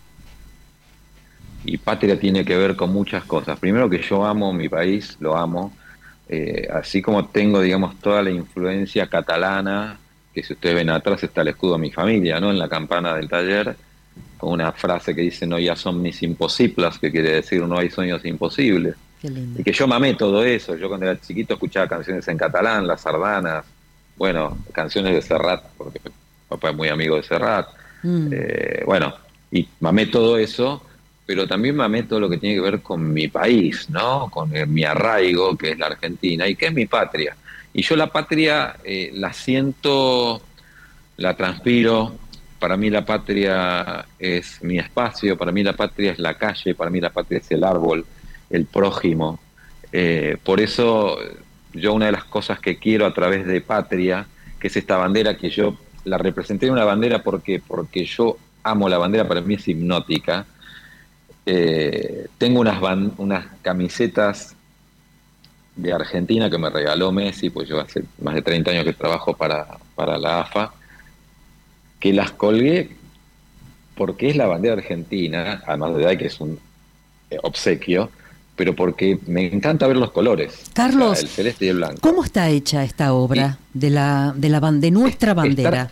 Y Patria tiene que ver con muchas cosas. Primero que yo amo mi país, lo amo, así como tengo, digamos, toda la influencia catalana, que si ustedes ven atrás está el escudo de mi familia, ¿no? En la campana del taller, con una frase que dice no ya son mis imposibles, que quiere decir no hay sueños imposibles. Qué lindo. Y que yo mamé todo eso. Yo cuando era chiquito escuchaba canciones en catalán, las sardanas, bueno, canciones de Serrat, porque papá es muy amigo de Serrat. Bueno, y mamé todo eso, pero también mamé todo lo que tiene que ver con mi país, ¿no? Con mi arraigo, que es la Argentina, y que es mi patria. Y yo la patria la siento, la transpiro. Para mí la patria es mi espacio, para mí la patria es la calle, para mí la patria es el árbol, el prójimo. Por eso yo una de las cosas que quiero a través de Patria, que es esta bandera que yo la representé en una bandera porque yo amo la bandera, para mí es hipnótica. Tengo unas camisetas de Argentina que me regaló Messi, pues yo hace más de 30 años que trabajo para la AFA, que las colgué porque es la bandera argentina, además de que es un obsequio, pero porque me encanta ver los colores. Carlos, o sea, el celeste y el blanco. ¿Cómo está hecha esta obra de nuestra bandera?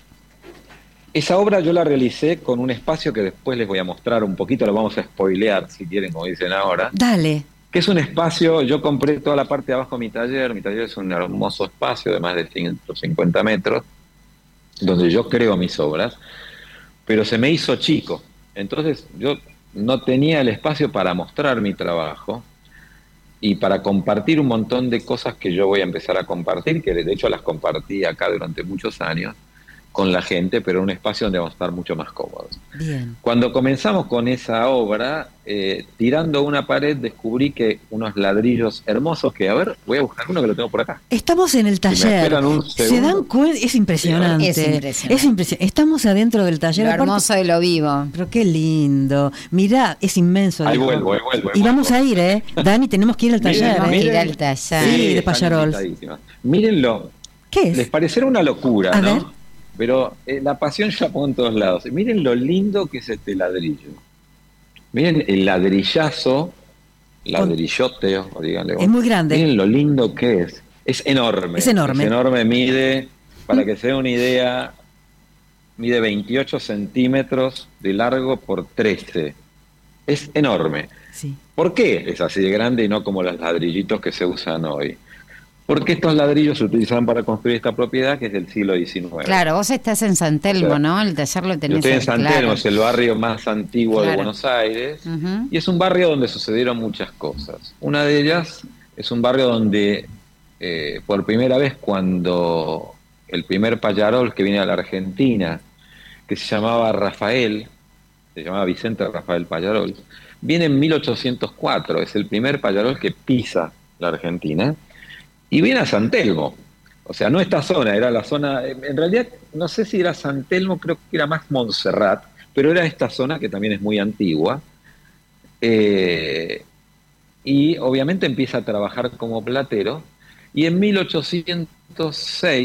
Esa obra yo la realicé con un espacio que después les voy a mostrar un poquito, lo vamos a spoilear si quieren, como dicen ahora. Dale. Que es un espacio, yo compré toda la parte de abajo de mi taller es un hermoso espacio de más de 150 metros, donde yo creo mis obras, pero se me hizo chico, entonces yo no tenía el espacio para mostrar mi trabajo y para compartir un montón de cosas que yo voy a empezar a compartir, que de hecho las compartí acá durante muchos años con la gente, pero en un espacio donde vamos a estar mucho más cómodos. Bien. Cuando comenzamos con esa obra, tirando una pared descubrí que unos ladrillos hermosos que, a ver, voy a buscar uno que lo tengo por acá. Estamos en el Si me taller. esperan un ¿Se segundo. dan cuenta? Es impresionante. Es impresionante. Es impresionante. Estamos adentro del taller. Lo aparte- hermoso de lo vivo. Pero qué lindo. Mirá, es inmenso. Ahí dijo. vuelvo. Y vamos a ir, ¿eh? Dani, tenemos que ir al taller. Tenemos que ¿eh? ir al taller. Sí, de están Payarols. invitadísimas. Mírenlo. ¿Qué Les es? parecerá una locura, A ¿no? ver. Pero la pasión ya pongo en todos lados. Miren lo lindo que es este ladrillo. Miren el ladrillote, o díganle vos. Es muy grande. Miren lo lindo que es. Es enorme. Es enorme. Es enorme, mide, para que se den una idea, mide 28 centímetros de largo por 13. Es enorme. Sí. ¿Por qué es así de grande y no como los ladrillitos que se usan hoy? Porque estos ladrillos se utilizaban para construir esta propiedad que es del siglo XIX. Claro, vos estás en San Telmo, O sea, ¿no? El taller lo Yo tenés estoy en San claro. Telmo, es el barrio más antiguo de Claro. Buenos Aires, Ujú. y es un barrio donde sucedieron muchas cosas. Una de ellas es un barrio donde por primera vez cuando el primer payarol que viene a la Argentina, que se llamaba Vicente Rafael Payarol, viene en 1804, es el primer payarol que pisa la Argentina, y viene a San Telmo. O sea, no esta zona, era la zona, en realidad no sé si era San Telmo, creo que era más Montserrat, pero era esta zona que también es muy antigua. Y obviamente empieza a trabajar como platero, y en 1806,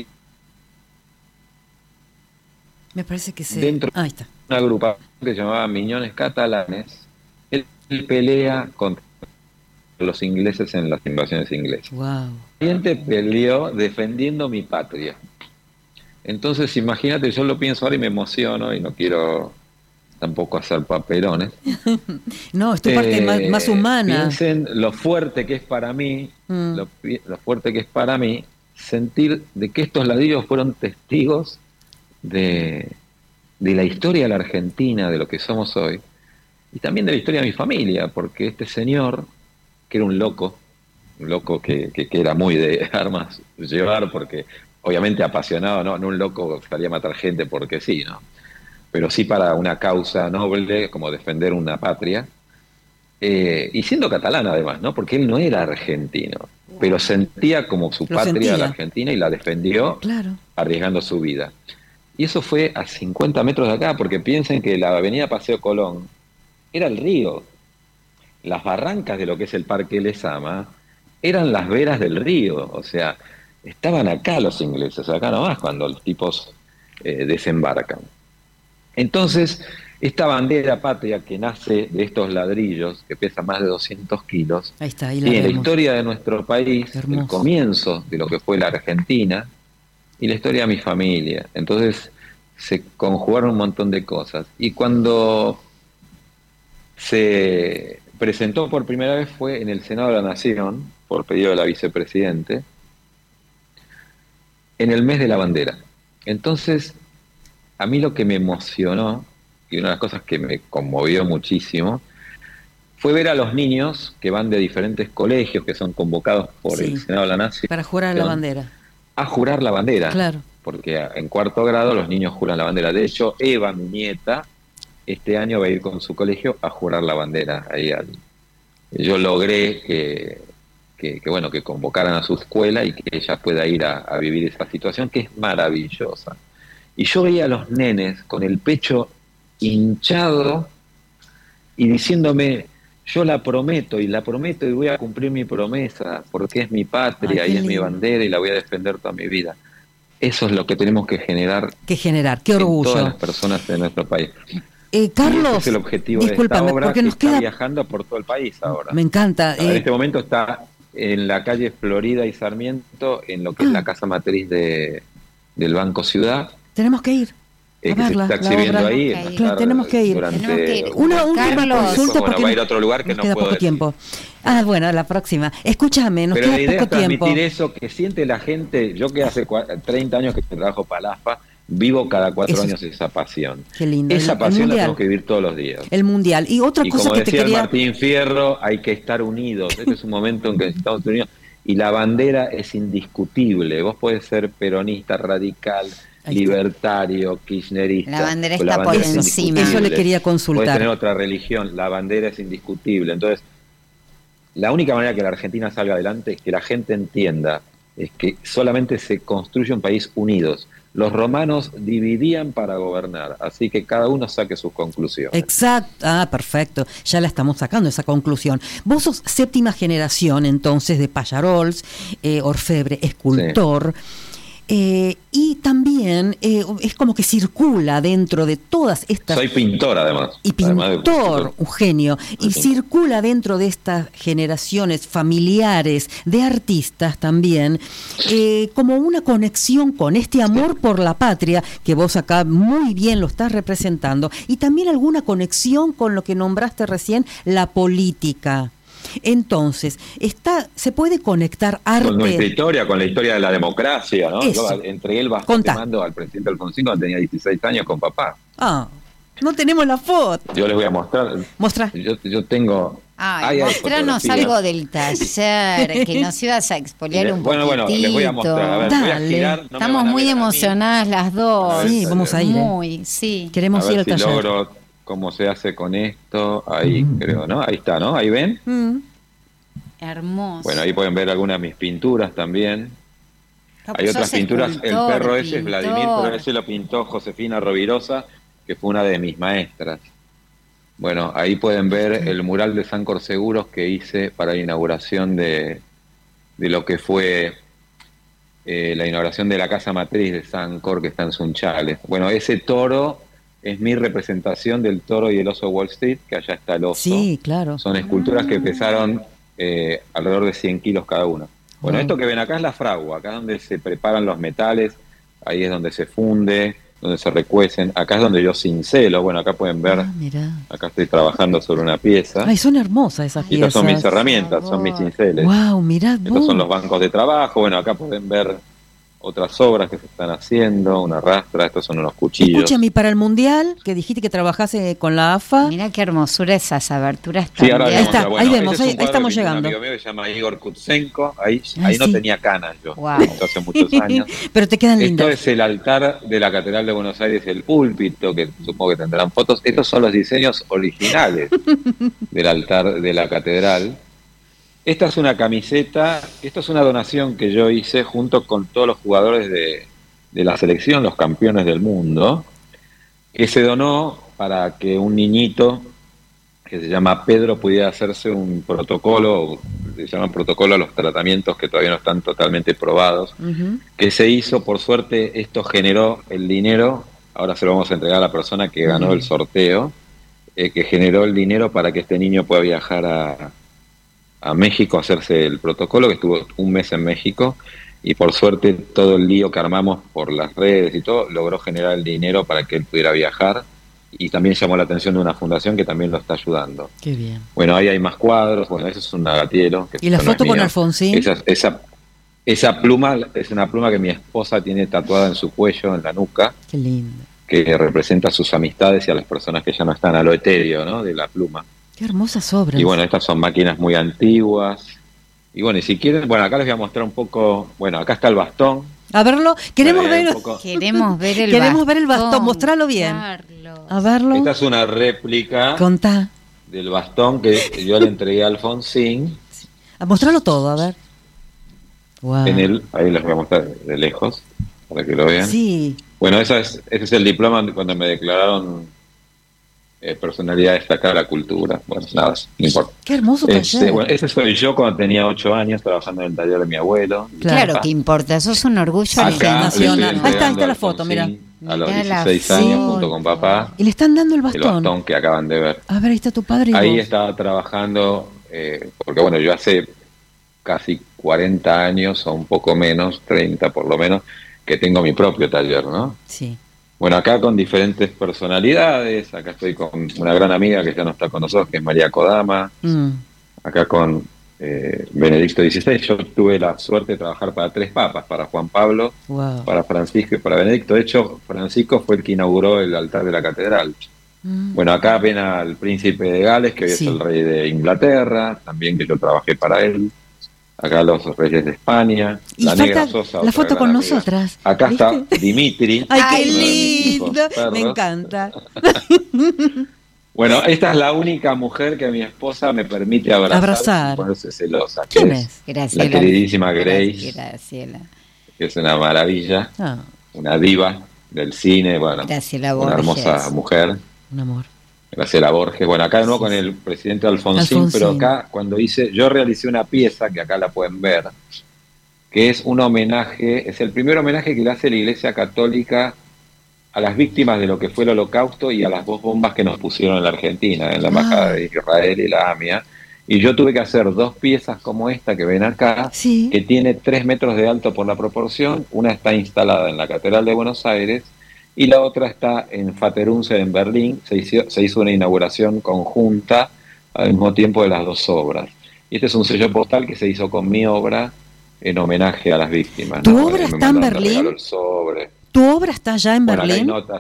Me parece que se... Dentro- Ahí está. una agrupación que se llamaba Miñones Catalanes, él pelea contra los ingleses en las invasiones inglesas. Wow. La gente peleó defendiendo mi patria. Entonces, imagínate, yo lo pienso ahora y me emociono y no quiero tampoco hacer papelones. No, es tu parte más humana. Piensen lo fuerte que es para mí, lo fuerte que es para mí sentir de que estos ladrillos fueron testigos de la historia de la Argentina, de lo que somos hoy, y también de la historia de mi familia, porque este señor, que era un loco que era muy de armas llevar, porque obviamente apasionado, no un loco que salía a matar gente porque sí, ¿no? Pero sí para una causa noble como defender una patria, y siendo catalán además, ¿no? Porque él no era argentino, pero sentía como su patria la Argentina y la defendió, claro, arriesgando su vida. Y eso fue a 50 metros de acá, porque piensen que la avenida Paseo Colón era el río. Las barrancas de lo que es el Parque Lezama eran las veras del río, o sea, estaban acá los ingleses, acá nomás, cuando los tipos desembarcan. Entonces, esta bandera patria que nace de estos ladrillos, que pesa más de 200 kilos, ahí está, ahí tiene la historia de nuestro país, el comienzo de lo que fue la Argentina, y la historia de mi familia. Entonces, se conjugaron un montón de cosas. Y cuando se presentó por primera vez fue en el Senado de la Nación, por pedido de la vicepresidente, en el mes de la bandera. Entonces, a mí lo que me emocionó, y una de las cosas que me conmovió muchísimo, fue ver a los niños que van de diferentes colegios, que son convocados por el Senado de la Nación, para jurar la bandera. A jurar la bandera. Claro. Porque en cuarto grado los niños juran la bandera. De hecho, Eva, mi nieta, este año va a ir con su colegio a jurar la bandera. Yo logré que convocaran a su escuela y que ella pueda ir a vivir esa situación, que es maravillosa. Y yo veía a los nenes con el pecho hinchado y diciéndome, yo la prometo y voy a cumplir mi promesa, porque es mi patria y es mi bandera y la voy a defender toda mi vida. Eso es lo que tenemos que generar. Qué orgullo. En todas las personas de nuestro país. Carlos, ese es el objetivo de esta obra, que está viajando por todo el país ahora. Me encanta. En este momento está en la calle Florida y Sarmiento, en lo que es la casa matriz del Banco Ciudad. Tenemos que ir. Que se está exhibiendo ahí. Claro, tenemos que ir. Una última consulta, porque va a ir a otro lugar que nos queda poco tiempo. Bueno, la próxima. Escúchame, nos Pero queda la idea poco es transmitir tiempo. eso que siente la gente. Yo que hace 30 años que trabajo para la AFA, vivo cada 4 años esa pasión. Qué lindo. Esa pasión la tenemos que vivir todos los días. El Mundial. Y otra cosa como que te decía quería... Martín Fierro, hay que estar unidos. Este es un momento en que estamos unidos. Y la bandera es indiscutible. Vos podés ser peronista, radical, libertario, kirchnerista. La bandera está por encima. Eso le quería consultar. Podés tener otra religión, la bandera es indiscutible. Entonces, la única manera que la Argentina salga adelante es que la gente entienda, es que solamente se construye un país unidos. Los romanos dividían para gobernar, así que cada uno saque sus conclusiones. Exacto, perfecto, ya la estamos sacando esa conclusión. Vos sos 7ª generación entonces de Pallarols, orfebre, escultor. Sí. Y también es como que circula dentro de todas estas... Soy pintor además. Y pintor, un genio. Y circula dentro de estas generaciones familiares de artistas también, como una conexión con este amor por la patria, que vos acá muy bien lo estás representando, y también alguna conexión con lo que nombraste recién, la política. Entonces, se puede conectar arte... Con nuestra historia, con la historia de la democracia, ¿no? Yo entregué el bastante mando al presidente Alfonsín cuando tenía 16 años con papá. No tenemos la foto. Yo les voy a mostrar. Mostrá. Yo tengo... mostranos algo del taller, que nos ibas a expoliar un poquitito. Bueno, les voy a mostrar. A ver, voy a girar, no estamos muy emocionadas las dos. Sí, vamos a ir. Queremos ir al taller. Logro cómo se hace con esto, ahí creo, ¿no? Ahí está, ¿no? ¿Ahí ven? Hermoso. Bueno, ahí pueden ver algunas de mis pinturas también. Hay otras pinturas, el perro ese es Vladimir, pero ese lo pintó Josefina Rovirosa, que fue una de mis maestras. Bueno, ahí pueden ver el mural de Sancor Seguros que hice para la inauguración de lo que fue la inauguración de la casa matriz de Sancor, que está en Sunchales. Bueno, ese toro es mi representación del toro y el oso Wall Street, que allá está el oso. Sí, claro. Son esculturas que pesaron alrededor de 100 kilos cada una. Bueno, esto que ven acá es la fragua, acá es donde se preparan los metales, ahí es donde se funde, donde se recuecen. Acá es donde yo cincelo. Bueno, acá pueden ver, acá estoy trabajando sobre una pieza. Ay, son hermosas esas piezas. Estas son mis herramientas, son mis cinceles. Wow, mirá. Estos son los bancos de trabajo. Bueno, acá pueden ver otras obras que se están haciendo, una rastra, estos son unos cuchillos. Escúchame, para el Mundial, que dijiste que trabajase con la AFA. Mira qué hermosura esas aberturas Sí, ahora Ahí está, bueno, ahí vemos, este es un ahí cuadro estamos que tiene llegando. Un amigo mío que se llama Igor Kutsenko, ahí Ay, no sí. tenía canas yo, Wow. esto hace muchos años. Pero te quedan Esto lindas. es el altar de la Catedral de Buenos Aires, el púlpito, que supongo que tendrán fotos. Estos son los diseños originales del altar de la catedral. Esta es una camiseta, esto es una donación que yo hice junto con todos los jugadores de la selección, los campeones del mundo, que se donó para que un niñito que se llama Pedro pudiera hacerse un protocolo, se llama protocolo a los tratamientos que todavía no están totalmente probados, Ujú. que se hizo, por suerte, esto generó el dinero, ahora se lo vamos a entregar a la persona que ganó el sorteo, que generó el dinero para que este niño pueda viajar a México a hacerse el protocolo, que estuvo un mes en México, y por suerte todo el lío que armamos por las redes y todo, logró generar el dinero para que él pudiera viajar, y también llamó la atención de una fundación que también lo está ayudando. Qué bien. Bueno, ahí hay más cuadros, bueno, eso es un nagatiero. ¿Y la no es foto con mío. Alfonsín? Esa pluma es una pluma que mi esposa tiene tatuada en su cuello, en la nuca, Qué lindo. que representa a sus amistades y a las personas que ya no están, a lo etéreo, ¿no?, de la pluma. Qué hermosas obras. Y bueno, estas son máquinas muy antiguas. Y bueno, y si quieren, bueno, acá les voy a mostrar un poco, bueno, acá está el bastón. A verlo, queremos Para que vean ver. un poco. Queremos ver el Queremos bastón. ver el bastón, mostralo bien. Carlos. A verlo. Esta es una réplica Contá. del bastón que yo le entregué a Alfonsín. A mostrarlo todo, a ver. Wow. Ahí les voy a mostrar de lejos, para que lo vean. Sí. Bueno, ese es el diploma cuando me declararon personalidad destacada de la cultura. Bueno, nada, no importa. Qué hermoso taller. Bueno, ese soy yo cuando tenía 8 años trabajando en el taller de mi abuelo. Claro que importa, eso es un orgullo Acá nacional. le estoy Ahí está entregando la foto, mira. Alfonsín a los Mirá la 16 años foto. junto con papá, Y le están dando el el bastón. bastón que acaban de ver. A ver, ahí está tu padre y Ahí vos. estaba trabajando, porque bueno, yo hace casi 40 años o un poco menos, 30 por lo menos, que tengo mi propio taller, ¿no? Sí. Bueno, acá con diferentes personalidades, acá estoy con una gran amiga que ya no está con nosotros, que es María Kodama, acá con Benedicto XVI. Yo tuve la suerte de trabajar para 3 papas, para Juan Pablo, Wow. para Francisco y para Benedicto. De hecho, Francisco fue el que inauguró el altar de la catedral. Bueno, acá ven al príncipe de Gales, que hoy Sí. es el rey de Inglaterra, también que yo trabajé para él. Acá los reyes de España. Y la negra falta Sosa, la otra foto gran con amiga. nosotras. Acá ¿Viste? está Dimitri. Ay, Ay, qué uno de mis hijos lindo. perros. Me encanta. Bueno, esta es la única mujer que mi esposa me permite abrazar. Sin ponerse celosa. que ¿Quién es es? Graciela. La queridísima Grace, Graciela. que es una maravilla, Ah, una diva del cine, bueno, Graciela una Borges. hermosa mujer. un amor. Graciela Borges. Bueno, acá de nuevo con el presidente Alfonsín, pero acá cuando yo realicé una pieza, que acá la pueden ver, que es un homenaje, es el primer homenaje que le hace la Iglesia Católica a las víctimas de lo que fue el Holocausto y a las 2 bombas que nos pusieron en la Argentina, en la Embajada de Israel y la AMIA. Y yo tuve que hacer 2 piezas como esta que ven acá, Sí. que tiene 3 metros de alto por la proporción. Una está instalada en la Catedral de Buenos Aires y la otra está en Vaterunze, en Berlín. Se hizo una inauguración conjunta al mismo tiempo de las 2 obras. Y este es un sello postal que se hizo con mi obra en homenaje a las víctimas. ¿Tu ¿no? obra Me está en mandaron de Berlín? regalo el sobre. ¿Tu obra está allá en Bueno, acá hay Berlín? notas.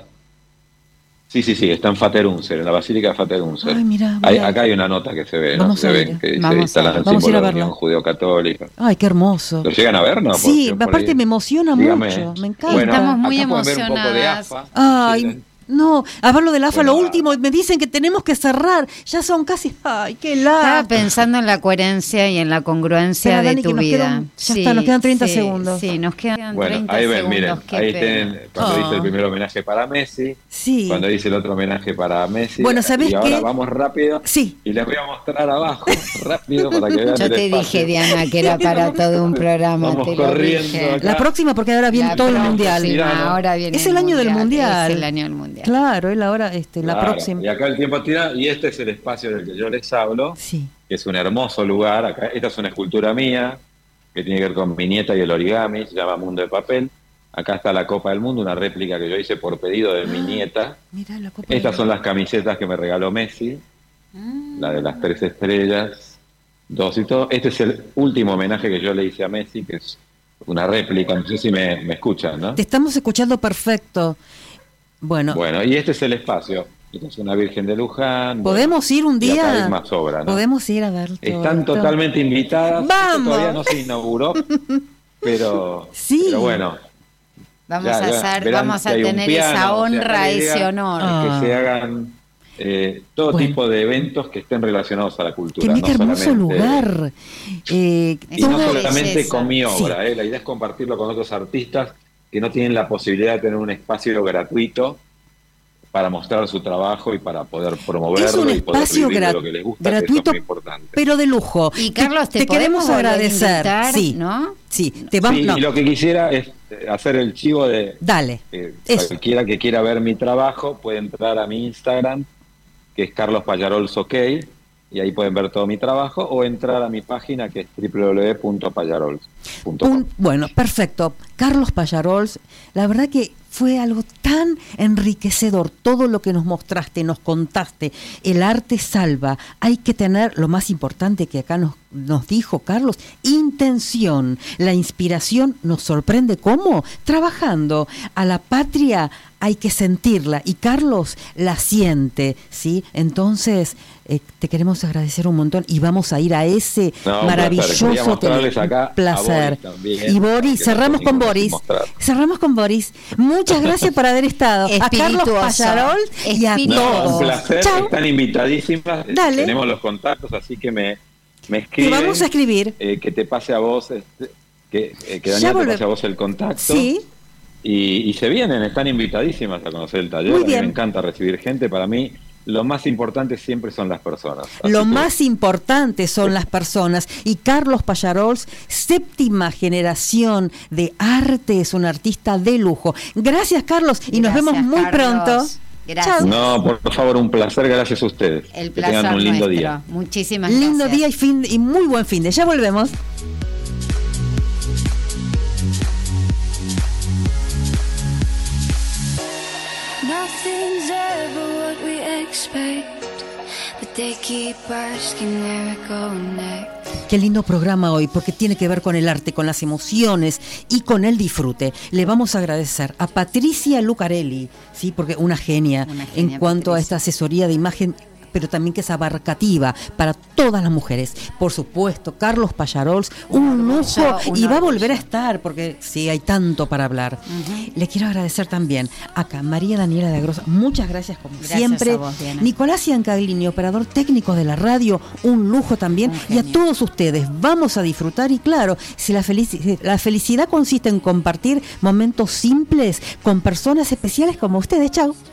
Sí, está en Vaterunze, en la Basílica de Vaterunze. Ay, mira. Acá hay una nota que se ve, ¿no? Vamos Se a ve ver. que dice Vamos a instalan ver. el Vamos a ir símbolo a de la verlo. Unión Judeo-Católica. Ay, qué hermoso. ¿Lo llegan a ver, no? Sí, Por aparte ahí. me emociona Dígame. mucho. Me encanta. Bueno, Estamos muy acá pueden ver un poco de emocionadas. AFA. Ay, Sí, no, a ver lo del AFA, Bueno, lo último, me dicen que tenemos que cerrar, ya son casi, ay, qué Estaba largo. pensando en la coherencia y en la congruencia Espera, de Dani, tu que nos vida. quedan- ya está, nos quedan 30 segundos. Sí, nos quedan Bueno, 30 ahí ven, segundos. miren, qué ahí pena. tienen cuando Oh. dice el primer homenaje para Messi, Sí, cuando dice el otro homenaje para Messi. Bueno, ¿sabés y ahora qué? vamos rápido sí. y les voy a mostrar abajo, rápido, para que vean Yo el te espacio. dije, Diana, que era para todo un programa. Vamos te lo corriendo dije. acá. La próxima, porque ahora viene La todo el próxima, mundial. ahora viene Es el año del mundial. Es el año del mundial. Claro, él ahora, la Claro, próxima. y acá el tiempo tira, y este es el espacio del que yo les hablo, Sí. que es un hermoso lugar. Acá, esta es una escultura mía, que tiene que ver con mi nieta y el origami, se llama Mundo de Papel. Acá está la Copa del Mundo, una réplica que yo hice por pedido de mi nieta. Mira la copa. Estas son las camisetas que me regaló Messi, la de las 3 estrellas, 2 y todo. Este es el último homenaje que yo le hice a Messi, que es una réplica, no sé si me escuchan, ¿no? Te estamos escuchando perfecto. Bueno, y este es el espacio. Esta es una Virgen de Luján. ¿podemos ir un y acá día? hay más obra, ¿no? Podemos ir a ver. Están totalmente invitadas. ¡Vamos! Esto todavía no se inauguró, pero, Sí. pero bueno. Vamos a verán vamos que a hay un tener piano, esa o sea, honra, la idea ese honor. es que se hagan todo Bueno. tipo de eventos que estén relacionados a la cultura. Que mira qué hermoso solamente- lugar. Y no Todo- solamente belleza. con mi Sí. obra, la idea es compartirlo con otros artistas que no tienen la posibilidad de tener un espacio gratuito para mostrar su trabajo y para poder promoverlo Es un y poder espacio vivir de lo que les gusta, gratuito, que eso es muy importante. pero de lujo. Y Carlos, te queremos podemos volver a agradecer. invitar, Sí, ¿no? sí. Te vamos. Sí, No, y lo que quisiera es hacer el chivo de dale. Eso. cualquiera que quiera ver mi trabajo puede entrar a mi Instagram, que es Carlos Pallarols OK, y ahí pueden ver todo mi trabajo, o entrar a mi página, que es www.pallarols.com. Bueno, perfecto. Carlos Pallarols, la verdad que fue algo tan enriquecedor todo lo que nos mostraste, nos contaste. El arte salva. Hay que tener, lo más importante que acá nos dijo Carlos, intención. La inspiración nos sorprende. ¿Cómo? Trabajando. A la patria hay que sentirla y Carlos la siente, ¿sí? Entonces, te queremos agradecer un montón y vamos a ir a ese No, un maravilloso placer. Quería mostrarles acá a placer. Boris también, Y Boris, que cerramos no con pudimos Boris. mostrar. Cerramos con Boris. Muchas gracias por haber estado. A Carlos Espirituoso. Payarol y a Espirituoso. No, un todos. placer, Chau. están invitadísimas. Dale. Tenemos los contactos, así que me Te escriben. vamos a escribir. Que te pase a vos, que Ya Daniel te volvemos. pase a vos el contacto. Sí. Y se vienen, están invitadísimas a conocer el taller. Muy A mí bien. me encanta recibir gente. Para mí, lo más importante siempre son las personas. Así Lo que- más importante son las personas. Y Carlos Pallarols, séptima generación de arte, es un artista de lujo. Gracias, Carlos, y nos Gracias, vemos muy Carlos. pronto. Gracias. Chau. No, por favor, un placer. Gracias a ustedes. El que tengan placer un lindo nuestro. día. Muchísimas Lindo gracias. día y muy buen fin de. Ya volvemos. Nothing's ever what we expect, but they keep asking where we go next. Qué lindo programa hoy, porque tiene que ver con el arte, con las emociones y con el disfrute. Le vamos a agradecer a Patricia Lucarelli, ¿sí? Porque una genia en cuanto a Patricia. esta asesoría de imagen, pero también que es abarcativa para todas las mujeres. Por supuesto, Carlos Pallarols, un lujo, un y va a orgullo. volver a estar, porque sí, hay tanto para hablar. Le quiero agradecer también acá, María Daniela de Agrosa, muchas gracias como Gracias siempre. a vos, Diana. Nicolás Ciancaglini, operador técnico de la radio, un lujo también. Un Y a genio. todos ustedes, vamos a disfrutar. Y claro, si la felicidad consiste en compartir momentos simples con personas especiales como ustedes. Chao.